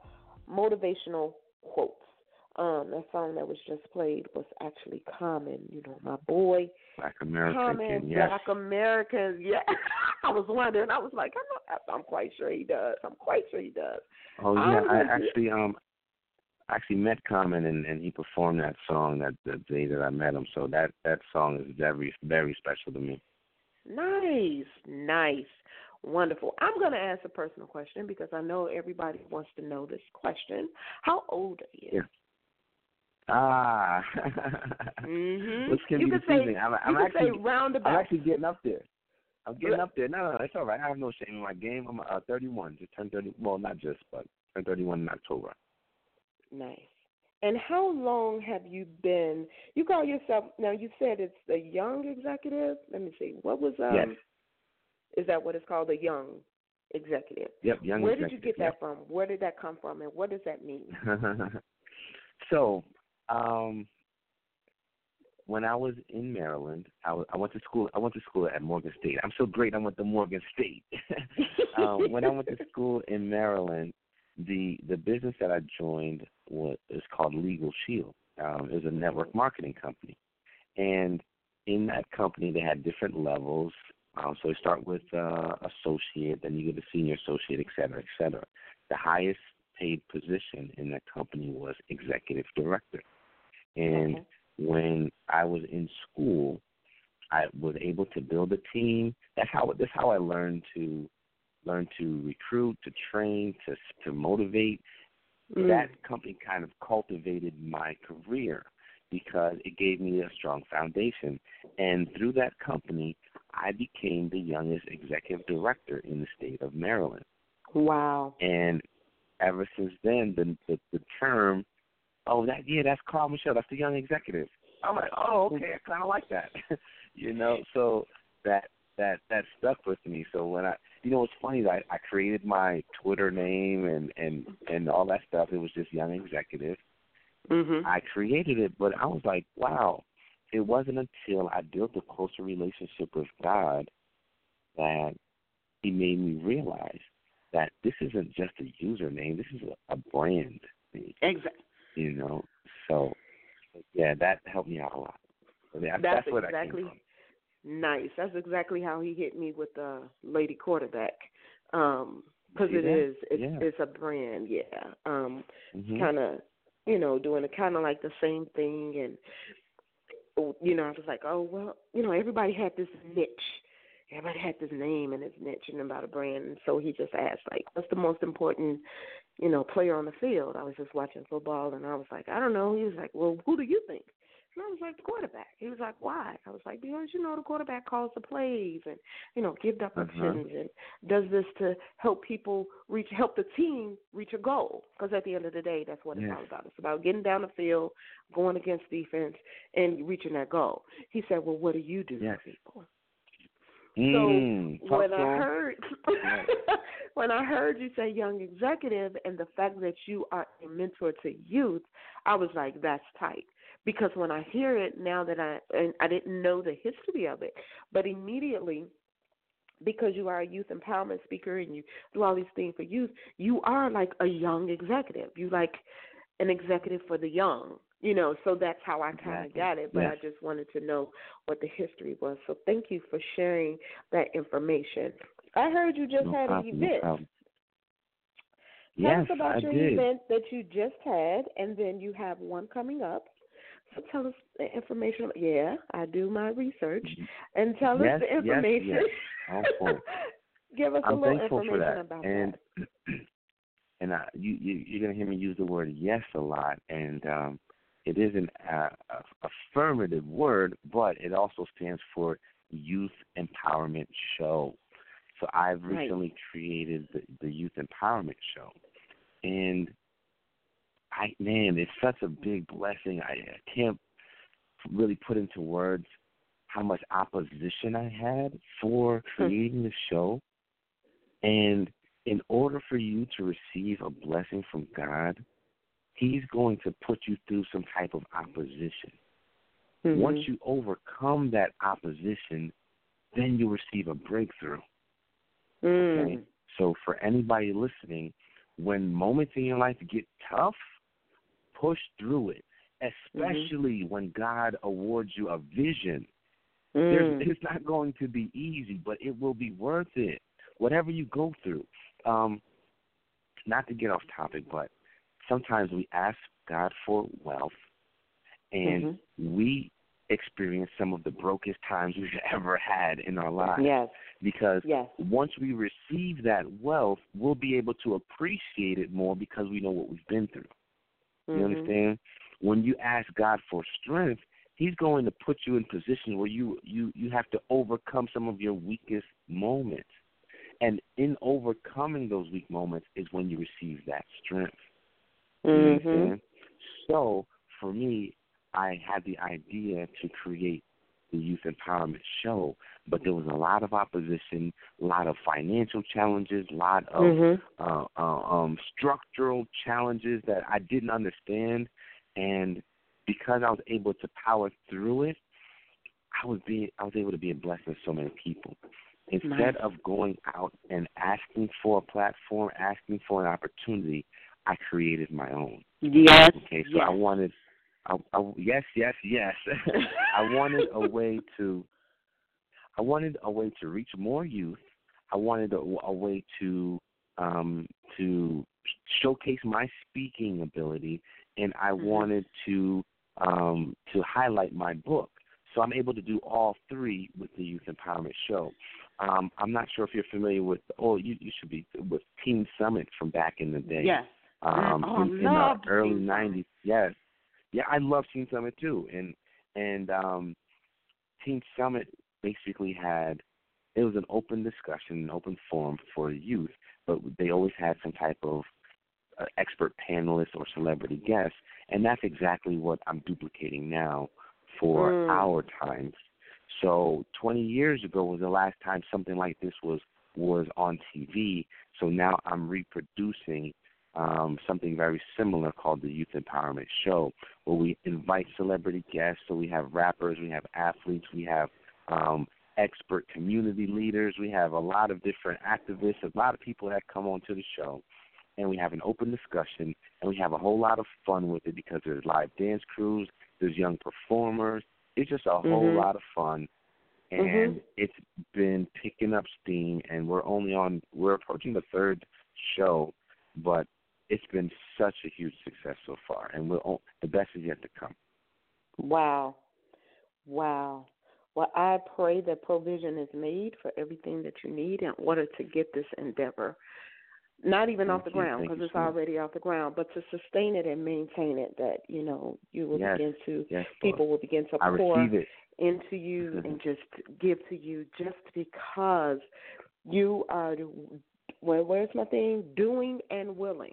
motivational quotes. Um, that song that was just played was actually Common. You know, my boy, Black American, Common, yes. Black Americans. Yeah, I was wondering. I was like, I'm, not, I'm quite sure he does. I'm quite sure he does. Oh yeah, I'm I with you. actually um actually met Common and, and he performed that song that the day that I met him. So that that song is very very special to me. Nice, nice, wonderful. I'm going to ask a personal question because I know everybody wants to know this question. How old are you? Yeah. Ah, mm-hmm. Which can you be could deceiving. say, I'm, you I'm could actually, say roundabout. I'm actually getting up there. I'm getting up there. No, no, no, it's all right. I have no shame in my game. I'm uh, thirty-one. Just turned thirty. Well, not just, but turned thirty-one in October. Nice. And how long have you been? You call yourself now. You said it's the young executive. Let me see. What was um? Yes. Is that what it's called? The young executive. Yep. Young Where executive. did you get that yep. from? Where did that come from? And what does that mean? so, um. When I was in Maryland, I, was, I went to school. I went to school at Morgan State. I'm so great. I went to Morgan State. um, when I went to school in Maryland, the the business that I joined was is called Legal Shield. Um, it was a network marketing company, and in that company they had different levels. Um, so you start with uh, associate, then you get to senior associate, et cetera, et cetera. The highest paid position in that company was executive director, and Okay. when I was in school, I was able to build a team. That's how that's how I learned to learn to recruit, to train, to to motivate. Mm. That company kind of cultivated my career because it gave me a strong foundation. And through that company, I became the youngest executive director in the state of Maryland. Wow. And ever since then, the the, the term Oh, that yeah, that's Carl Michelle. That's the young executive. I'm like, oh, okay, I kind of like that, you know. So that that that stuck with me. So when I, you know, what's funny is I, I created my Twitter name and and and all that stuff. It was just young executive. Mm-hmm. I created it, but I was like, wow. It wasn't until I built a closer relationship with God that He made me realize that this isn't just a username. This is a, a brand. Exactly. You know, so yeah, that helped me out a lot. So that, that's, that's where exactly that came from. Nice. That's exactly how he hit me with the lady quarterback, because um, it yeah. is it's, yeah. it's a brand, yeah. Um, mm-hmm. Kind of, you know, doing it kind of like the same thing, and you know, I was like, oh well, you know, everybody had this niche. Everybody had this name and this niche and about a brand, and so he just asked, like, what's the most important, you know, player on the field? I was just watching football, and I was like, I don't know. He was like, well, who do you think? And I was like, the quarterback. He was like, why? I was like, because, you know, the quarterback calls the plays and, you know, gives directions uh-huh. and does this to help people reach, help the team reach a goal. Because at the end of the day, that's what it's yes. all about. It's about getting down the field, going against defense, and reaching that goal. He said, well, what do you do yes. for people? Mm, so when I on. heard when I heard you say young executive and the fact that you are a mentor to youth, I was like, that's tight. Because when I hear it now that I and I didn't know the history of it, but immediately because you are a youth empowerment speaker and you do all these things for youth, you are like a young executive. You like an executive for the young. You know, so that's how I kind of exactly. got it, but yes. I just wanted to know what the history was. So thank you for sharing that information. I heard you just no had problem, an event. No Tell yes, us about I your did. event that you just had, and then you have one coming up. So tell us the information. Yeah, I do my research. And tell yes, us the information. Yes, yes. Oh, Give us I'm a little thankful information for that. about and, that. And I, you, you, you're going to hear me use the word yes a lot, and um, it is an uh, affirmative word, but it also stands for Youth Empowerment Show. So I've recently right. created the, the Youth Empowerment Show, and I man, it's such a big blessing. I, I can't really put into words how much opposition I had for creating the show, and in order for you to receive a blessing from God, He's going to put you through some type of opposition. Mm-hmm. Once you overcome that opposition, then you receive a breakthrough. Mm. Okay? So for anybody listening, when moments in your life get tough, push through it, especially mm-hmm. when God awards you a vision. Mm. There's, it's not going to be easy, but it will be worth it, whatever you go through. Um, not to get off topic, but sometimes we ask God for wealth, and mm-hmm. we experience some of the brokest times we've ever had in our lives. Yes. Because yes. once we receive that wealth, we'll be able to appreciate it more because we know what we've been through. Mm-hmm. You understand? When you ask God for strength, He's going to put you in position where you, you, you have to overcome some of your weakest moments. And in overcoming those weak moments is when you receive that strength. You mm-hmm. understand? So, for me, I had the idea to create the Youth Empowerment Show, but there was a lot of opposition, a lot of financial challenges, a lot of mm-hmm. uh, uh, um, structural challenges that I didn't understand. And because I was able to power through it, I was being I was able to be a blessing to so many people. Instead nice. of going out and asking for a platform, asking for an opportunity, I created my own. Yes. Okay, so yes. I wanted, I, I, yes, yes, yes. I wanted a way to, I wanted a way to reach more youth. I wanted a, a way to, um, to showcase my speaking ability, and I mm-hmm. wanted to, um, to highlight my book. So I'm able to do all three with the Youth Empowerment Show. Um, I'm not sure if you're familiar with, oh, you, you should be, with Teen Summit from back in the day. Yes. Um, oh, in, in the early nineties. Yes. Yeah, I love Teen Summit too. And and um, Teen Summit basically had, it was an open discussion, an open forum for youth, but they always had some type of uh, expert panelist or celebrity guest, and that's exactly what I'm duplicating now for mm. our times. So twenty years ago was the last time something like this was was on T V. So now I'm reproducing um, something very similar called the Youth Empowerment Show, where we invite celebrity guests. So we have rappers, we have athletes, we have um, expert community leaders, we have a lot of different activists, a lot of people that come onto the show, and we have an open discussion, and we have a whole lot of fun with it because there's live dance crews, there's young performers. It's just a mm-hmm. whole lot of fun, and mm-hmm. it's been picking up steam, and we're only on, we're approaching the third show, but it's been such a huge success so far, and we're, the best is yet to come. Wow. Wow. Well, I pray that provision is made for everything that you need in order to get this endeavor, not even Thank off the you. ground, Thank because you it's so much. already off the ground, but to sustain it and maintain it, that, you know, you will Yes. begin to, yes, people will begin to I pour receive it. into you Mm-hmm. and just give to you just because you are, well, where's my thing? Doing and willing.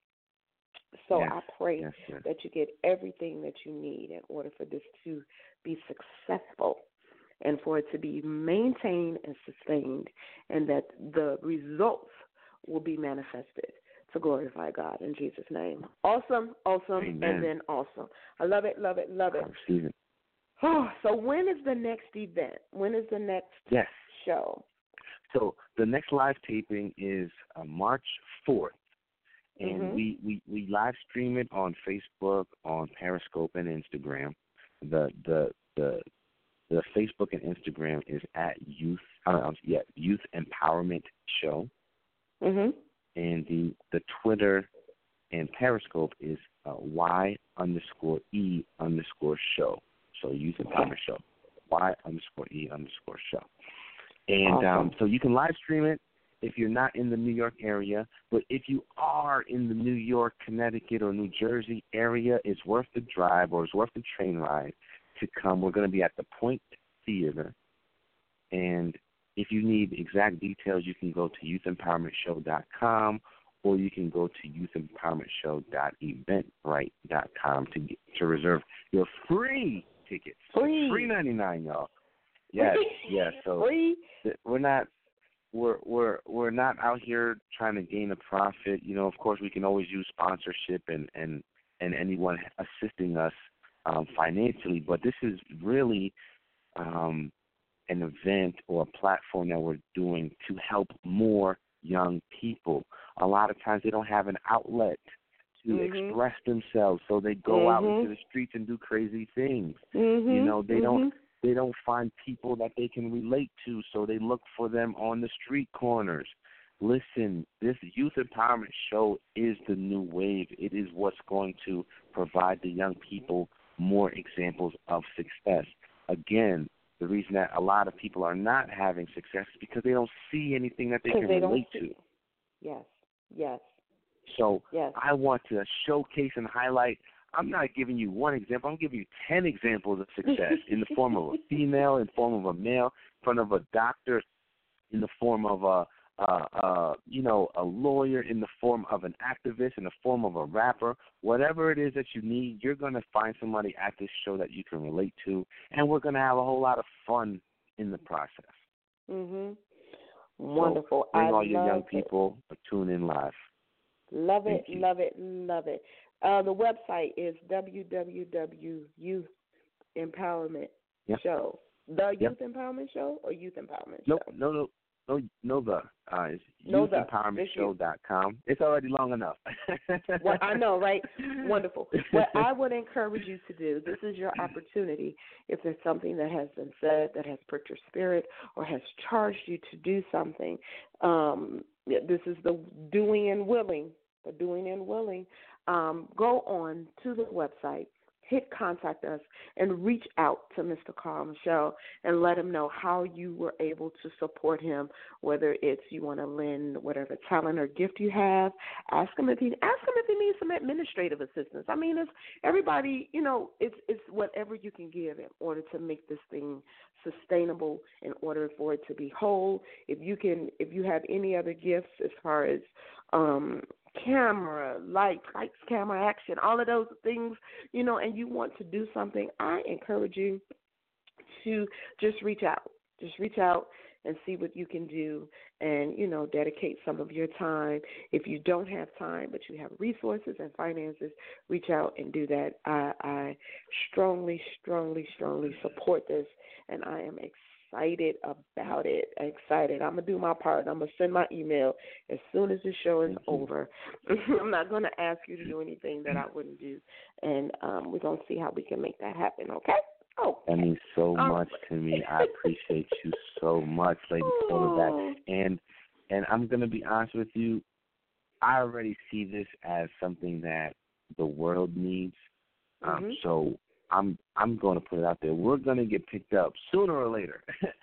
So yes. I pray yes, yes. that you get everything that you need in order for this to be successful and for it to be maintained and sustained, and that the results will be manifested to glorify God in Jesus' name. Awesome, awesome, Amen. and then awesome. I love it, love it, love it. I receive it. Oh, so when is the next event? When is the next Yes. show? So the next live taping is uh, March fourth, and mm-hmm. we, we, we live stream it on Facebook, on Periscope, and Instagram. The the the the Facebook and Instagram is at Youth uh, yeah Youth Empowerment Show, mm-hmm. and the the Twitter and Periscope is uh, Y underscore E underscore show. So Youth Empowerment Show, Y underscore E underscore show. And awesome. um, so you can live stream it if you're not in the New York area. But if you are in the New York, Connecticut, or New Jersey area, it's worth the drive or it's worth the train ride to come. We're going to be at the Point Theater. And if you need exact details, you can go to youth empowerment show dot com or you can go to youth empowerment show dot eventbrite dot com to get, to reserve your free tickets. Free. Free ninety-nine, y'all. Yes, yes. So free. we're not we're we're we're not out here trying to gain a profit. You know, of course, we can always use sponsorship and and, and anyone assisting us um, financially. But this is really um, an event or a platform that we're doing to help more young people. a lot of times they don't have an outlet to mm-hmm. express themselves, so they go mm-hmm. out into the streets and do crazy things. Mm-hmm. You know, they mm-hmm. don't they don't find people that they can relate to, so they look for them on the street corners. Listen, this youth empowerment show is the new wave. It is what's going to provide the young people more examples of success. Again, the reason that a lot of people are not having success is because they don't see anything that they can they relate don't see. to. Yes, yes. So yes. I want to showcase and highlight. I'm not giving you one example. I'm giving you ten examples of success in the form of a female, in the form of a male, in front of a doctor, in the form of a, uh, uh, you know, a lawyer, in the form of an activist, in the form of a rapper. Whatever it is that you need, you're going to find somebody at this show that you can relate to, and we're going to have a whole lot of fun in the process. Mhm. Wonderful. So bring I all your young it. people to tune in live. Love Thank it, you. love it, love it. Uh, the website is w w w dot youth empowerment show. The Yep. Youth Empowerment Show or Youth Empowerment Nope, Show? no, no, no, no. The uh, it's No youth the. empowerment Just show dot com. It's already long enough. Well, I know, right? Wonderful. What I would encourage you to do, this is your opportunity. If there's something that has been said that has pricked your spirit or has charged you to do something, um, this is the doing and willing, the doing and willing. Um, go on to the website, hit contact us, and reach out to Mister Carl Michelle and let him know how you were able to support him, whether it's you want to lend whatever talent or gift you have. Ask him if he ask him if he needs some administrative assistance. I mean, it's everybody, you know, it's it's whatever you can give in order to make this thing sustainable, in order for it to be whole. If you can, if you have any other gifts as far as um, camera, lights, lights, camera, action, all of those things, you know, and you want to do something, I encourage you to just reach out. Just reach out and see what you can do and, you know, dedicate some of your time. If you don't have time but you have resources and finances, reach out and do that. I, I strongly, strongly, strongly support this, and I am excited about it. Excited. I'm going to do my part. I'm going to send my email as soon as the show is over. I'm not going to ask you to do anything that I wouldn't do, and um, we're going to see how we can make that happen, okay? Oh, that means so um, much to me. I appreciate you so much, Lady Quarterback. And and I'm going to be honest with you, I already see this as something that the world needs. Um, mm-hmm. So I'm I'm going to put it out there. We're going to get picked up sooner or later.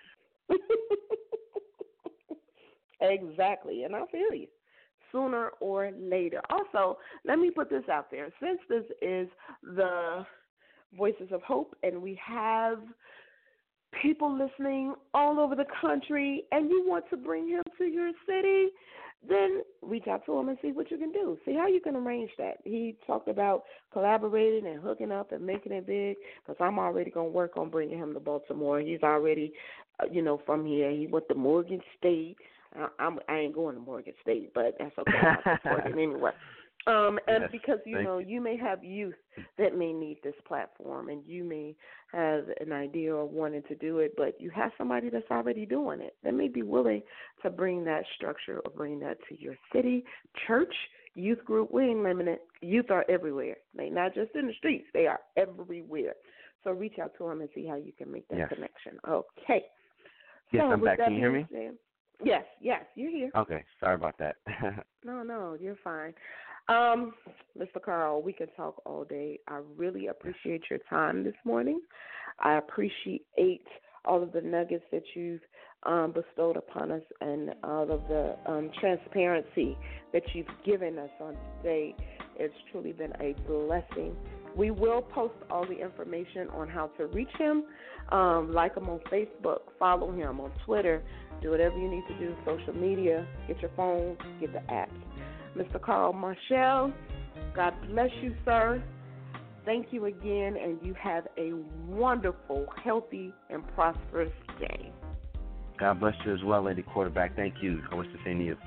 Exactly, and I feel you. Sooner or later. Also, let me put this out there. Since this is the Voices of Hope, and we have people listening all over the country, and you want to bring him to your city, then reach out to him and see what you can do. See how you can arrange that. He talked about collaborating and hooking up and making it big, because I'm already going to work on bringing him to Baltimore. He's already, uh, you know, from here. He went to Morgan State. I, I'm, I ain't going to Morgan State, but that's okay. I'll support it anyway. Um, and yes, because, you know, you. you may have youth that may need this platform, and you may have an idea of wanting to do it, but you have somebody that's already doing it that may be willing to bring that structure or bring that to your city, church, youth group. We ain't limited. Youth are everywhere. They're not just in the streets. They are everywhere. So reach out to them and see how you can make that yes. connection. Okay. Yes, so I'm back. Can you hear me? Said, yes, yes, you're here. Okay, sorry about that. No, no, you're fine. Um, Mister Carl, we can talk all day. I really appreciate your time this morning. I appreciate all of the nuggets that you've um, bestowed upon us and all of the um, transparency that you've given us on today. It's truly been a blessing. We will post all the information on how to reach him. Um, like him on Facebook, follow him on Twitter, do whatever you need to do, social media, get your phone, get the apps. Mister Carl Michelle, God bless you, sir. Thank you again, and you have a wonderful, healthy, and prosperous day. God bless you as well, Lady Quarterback. Thank you. I wish the same to you.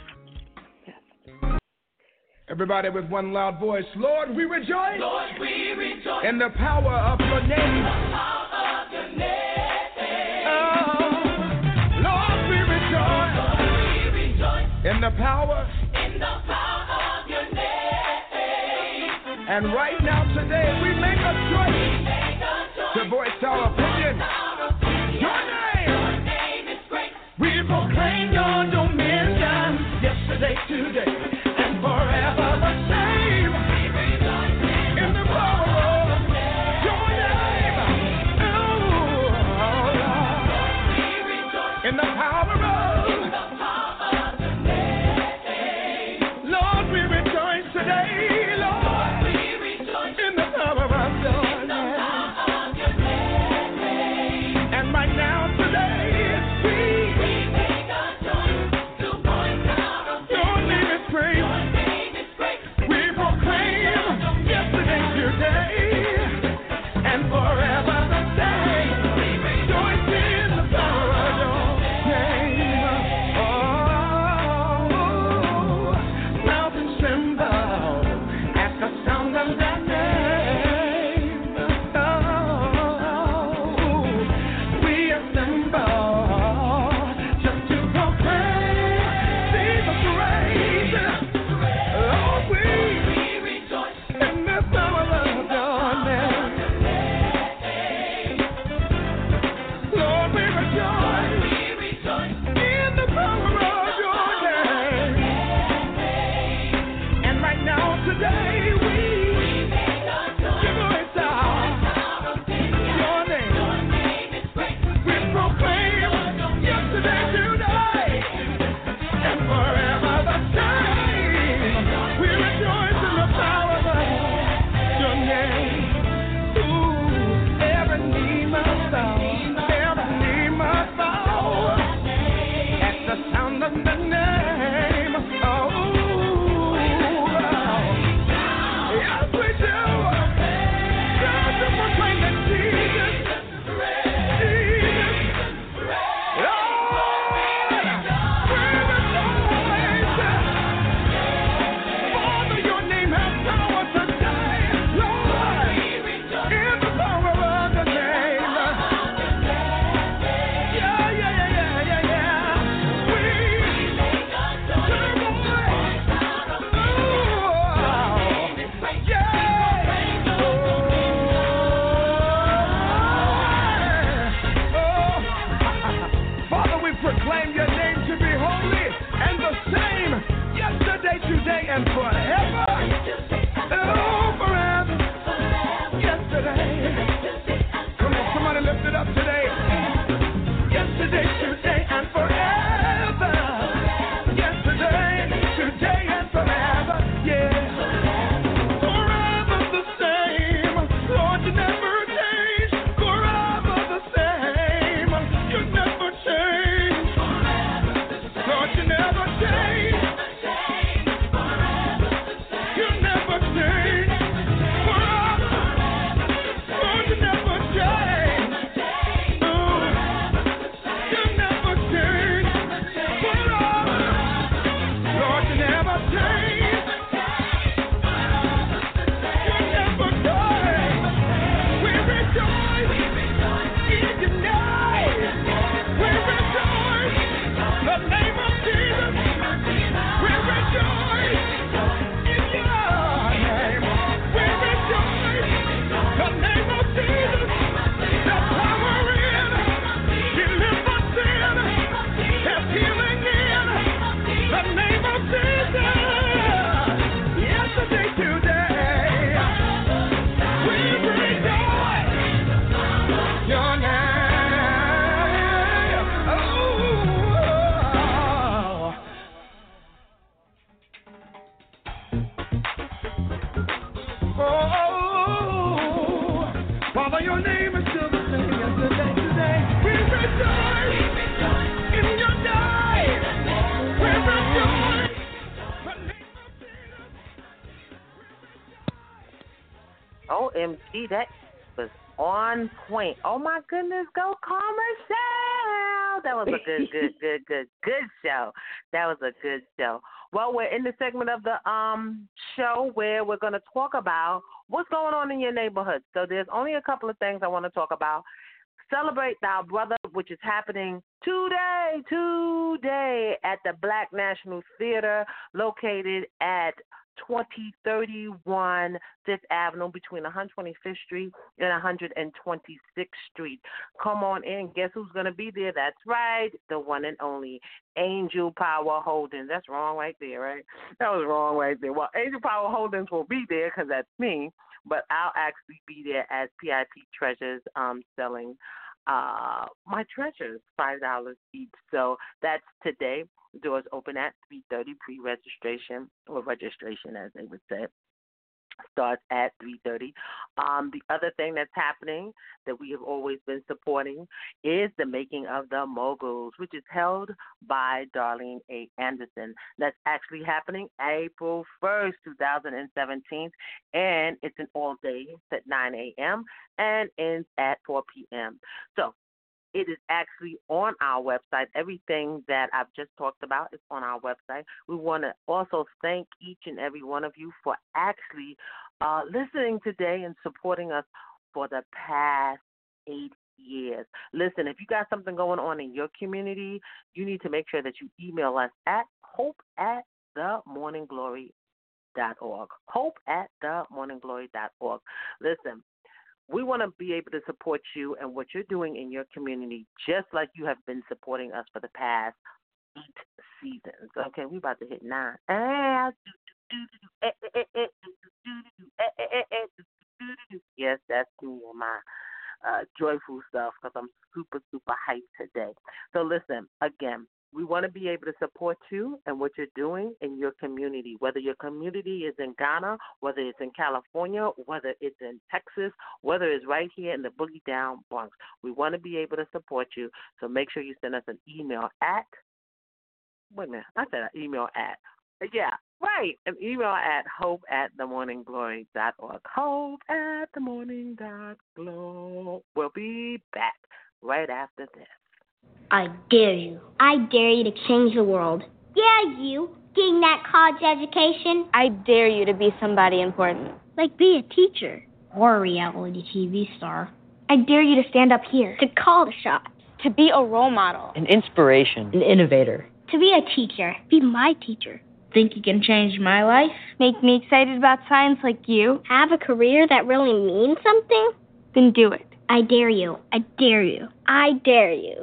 Everybody with one loud voice. Lord, we rejoice. Lord, we rejoice. In the power of your name. The power of your name. Oh, Lord, we rejoice. Lord, we rejoice. In the power. In the And right now, today, we make a choice to voice our opinion. Your name, we proclaim your dominion. Yesterday, today, and forever the same. In the power of your name. Oh, in the power of Lord, we rejoice today. Lord, in the power of your name. And right now, today, we your name is praised. We proclaim yesterday, today, and forever the same. We rejoice in the power of your name. Oh, mountains tremble at the sound of that name. Oh, we assemble just to proclaim Jesus' reign. Lord, we rejoice in the power of your name. Lord, we rejoice in the power of your name. And right now, today, we give voice out your name. We proclaim yesterday, today, and forever the same. We rejoice in the power of your name. Ooh, every knee must bow, every knee must bow at the sound of the name. Oh, yes we do. Just to proclaim that Jesus, Jesus, Lord, we rejoice. Father, your name has power today, Lord, in the power of the name. Yeah, yeah, yeah, yeah, yeah, yeah. We turn away. Ooh, yeah. Oh, Father, we proclaim your name to be holy and the same yesterday, today, and forever. Oh, forever. Yesterday. Come on, somebody lift it up today. Yesterday, today, and forever. Yesterday, today, and forever. Yeah. Forever the same. Lord, you never change. Forever the same. You never change. Lord, you never change. You never change. Forever. Lord, you never change. Ooh. You never change. Forever. Lord, you never change. You never change. We rejoice in your name. We rejoice the name of Jesus. We rejoice in your name. We rejoice the name of Jesus. The power in, deliverance in, and healing in the name of Jesus. Yesterday, today, we rejoice your name. Oh, oh, Father, your name is still the same yesterday, today. We rejoice in your name. We rejoice. The name of Jesus. O M G, that was on point. Oh my goodness, go Carmichelle. That was a good, good, good, good, good show. That was a good show. Well, we're in the segment of the um show where we're going to talk about what's going on in your neighborhood. So there's only a couple of things I want to talk about. Celebrate Thy Brother, which is happening today, today at the Black National Theater located at twenty thirty-one Fifth Avenue between one hundred twenty-fifth Street and one hundred twenty-sixth Street. Come on in. Guess who's going to be there? That's right, the one and only Angel Power Holdings. That's wrong right there, right? That was wrong right there. Well, Angel Power Holdings will be there because that's me, but I'll actually be there as P I P Treasures um, selling uh, my treasures, five dollars each. So that's today. Doors open at three thirty. Pre-registration, or registration as they would say, starts at three thirty. Um, the other thing that's happening that we have always been supporting is the Making of the Moguls, which is held by Darlene A. Anderson. That's actually happening April first, twenty seventeen, and it's an all-day. It's at nine a.m. and ends at four p.m. So it is actually on our website. Everything that I've just talked about is on our website. We want to also thank each and every one of you for actually uh, listening today and supporting us for the past eight years. Listen, if you got something going on in your community, you need to make sure that you email us at hope at the morning glory dot org. Hope at the morning glory dot org. Listen, we want to be able to support you and what you're doing in your community, just like you have been supporting us for the past eight seasons. Okay, we about to hit nine. Yes, that's me and my uh, joyful stuff because I'm super, super hyped today. So listen, again, we want to be able to support you and what you're doing in your community, whether your community is in Ghana, whether it's in California, whether it's in Texas, whether it's right here in the Boogie Down Bronx. We want to be able to support you, so make sure you send us an email at, wait a minute, I said an email at, yeah, right, an email at hope at the morning glory dot org. Hope at the morning dot glory. We'll be back right after this. I dare you. I dare you to change the world. Yeah, you. Getting that college education. I dare you to be somebody important. Like be a teacher. Or a reality T V star. I dare you to stand up here. To call the shots. To be a role model. An inspiration. An innovator. To be a teacher. Be my teacher. Think you can change my life? Make me excited about science like you? Have a career that really means something? Then do it. I dare you. I dare you. I dare you.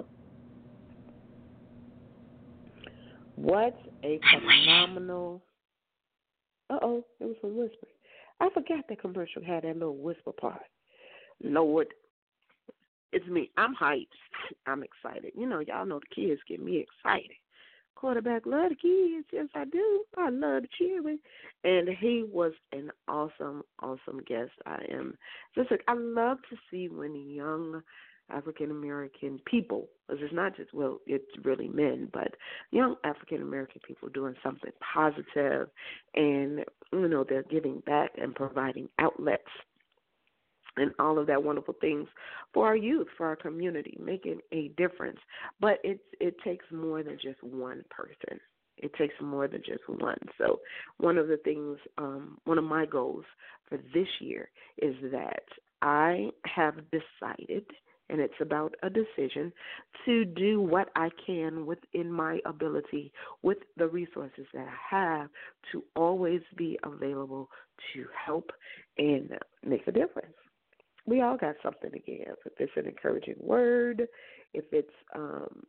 What a phenomenal... Uh-oh, it was a whisper. I forgot that commercial had that little whisper part. Lord, it's me. I'm hyped. I'm excited. You know, y'all know the kids get me excited. Quarterback love the kids. Yes, I do. I love the children. And he was an awesome, awesome guest. I am just like, I love to see when young African-American people, because it's not just, well, it's really men, but young African-American people doing something positive, and, you know, they're giving back and providing outlets and all of that wonderful things for our youth, for our community, making a difference. But it, it takes more than just one person. It takes more than just one. So one of the things, um, one of my goals for this year is that I have decided, and it's about a decision, to do what I can within my ability with the resources that I have to always be available to help and make a difference. We all got something to give. If it's an encouraging word, if it's, um,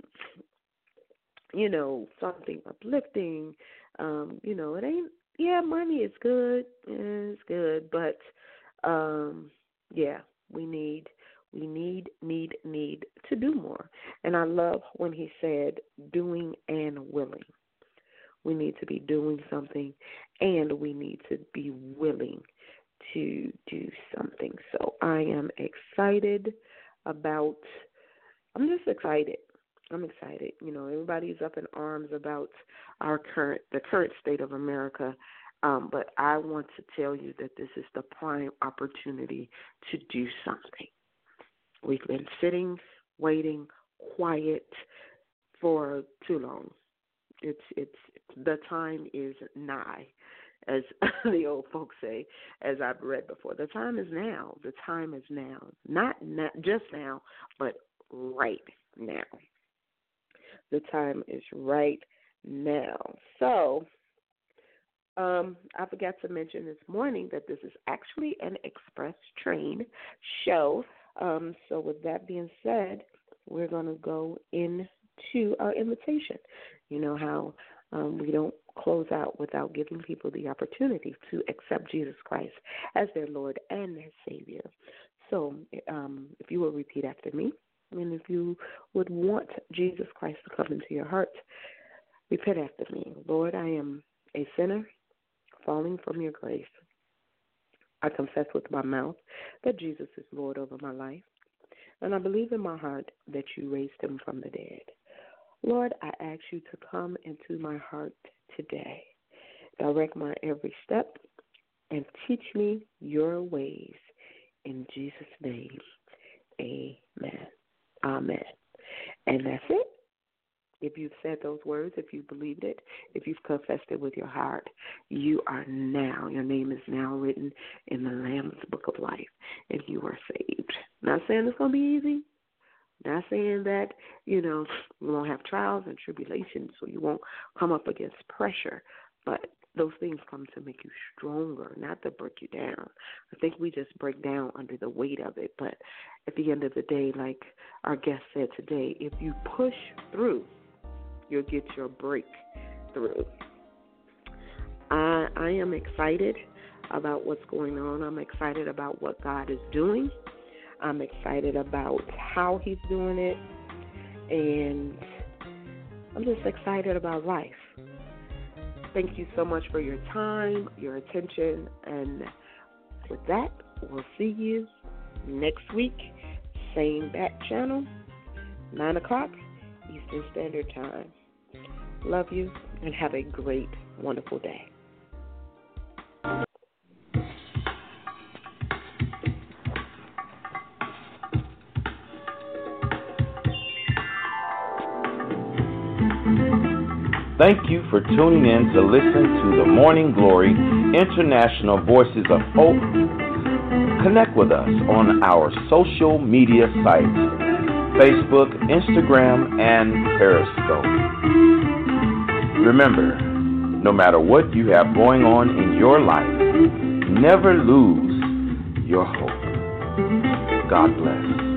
you know, something uplifting, um, you know, it ain't, yeah, money is good, it's good, but, um, yeah, we need, we need, need, need to do more. And I love when he said doing and willing. We need to be doing something, and we need to be willing to do something. So I am excited about, I'm just excited. I'm excited. You know, everybody's up in arms about our current, the current state of America. Um, but I want to tell you that this is the prime opportunity to do something. We've been sitting, waiting, quiet for too long. It's, it's, the time is nigh, as the old folks say, as I've read before. The time is now. The time is now. Not, not just now, but right now. The time is right now. So, um, I forgot to mention this morning that this is actually an express train show. Um, so with that being said, we're going to go into our invitation. You know how um, we don't close out without giving people the opportunity to accept Jesus Christ as their Lord and their Savior. So um, if you will repeat after me, and if you would want Jesus Christ to come into your heart, repeat after me. Lord, I am a sinner falling from your grace. I confess with my mouth that Jesus is Lord over my life, and I believe in my heart that you raised him from the dead. Lord, I ask you to come into my heart today. Direct my every step and teach me your ways. In Jesus' name, amen. Amen. And that's it. If you've said those words, if you believed it, if you've confessed it with your heart, you are now, your name is now written in the Lamb's Book of Life, and you are saved. Not saying it's going to be easy. Not saying that, you know, you won't have trials and tribulations, so you won't come up against pressure, but those things come to make you stronger, not to break you down. I think we just break down under the weight of it, but at the end of the day, like our guest said today, if you push through, you'll get your breakthrough. I, I am excited about what's going on. I'm excited about what God is doing. I'm excited about how he's doing it, and I'm just excited about life. Thank you so much for your time, your attention, and with that, we'll see you next week, same back channel, nine o'clock Eastern Standard Time. Love you, and have a great, wonderful day. Thank you for tuning in to listen to the Morning Glory International Voices of Hope. Connect with us on our social media sites, Facebook, Instagram, and Periscope. Remember, no matter what you have going on in your life, never lose your hope. God bless.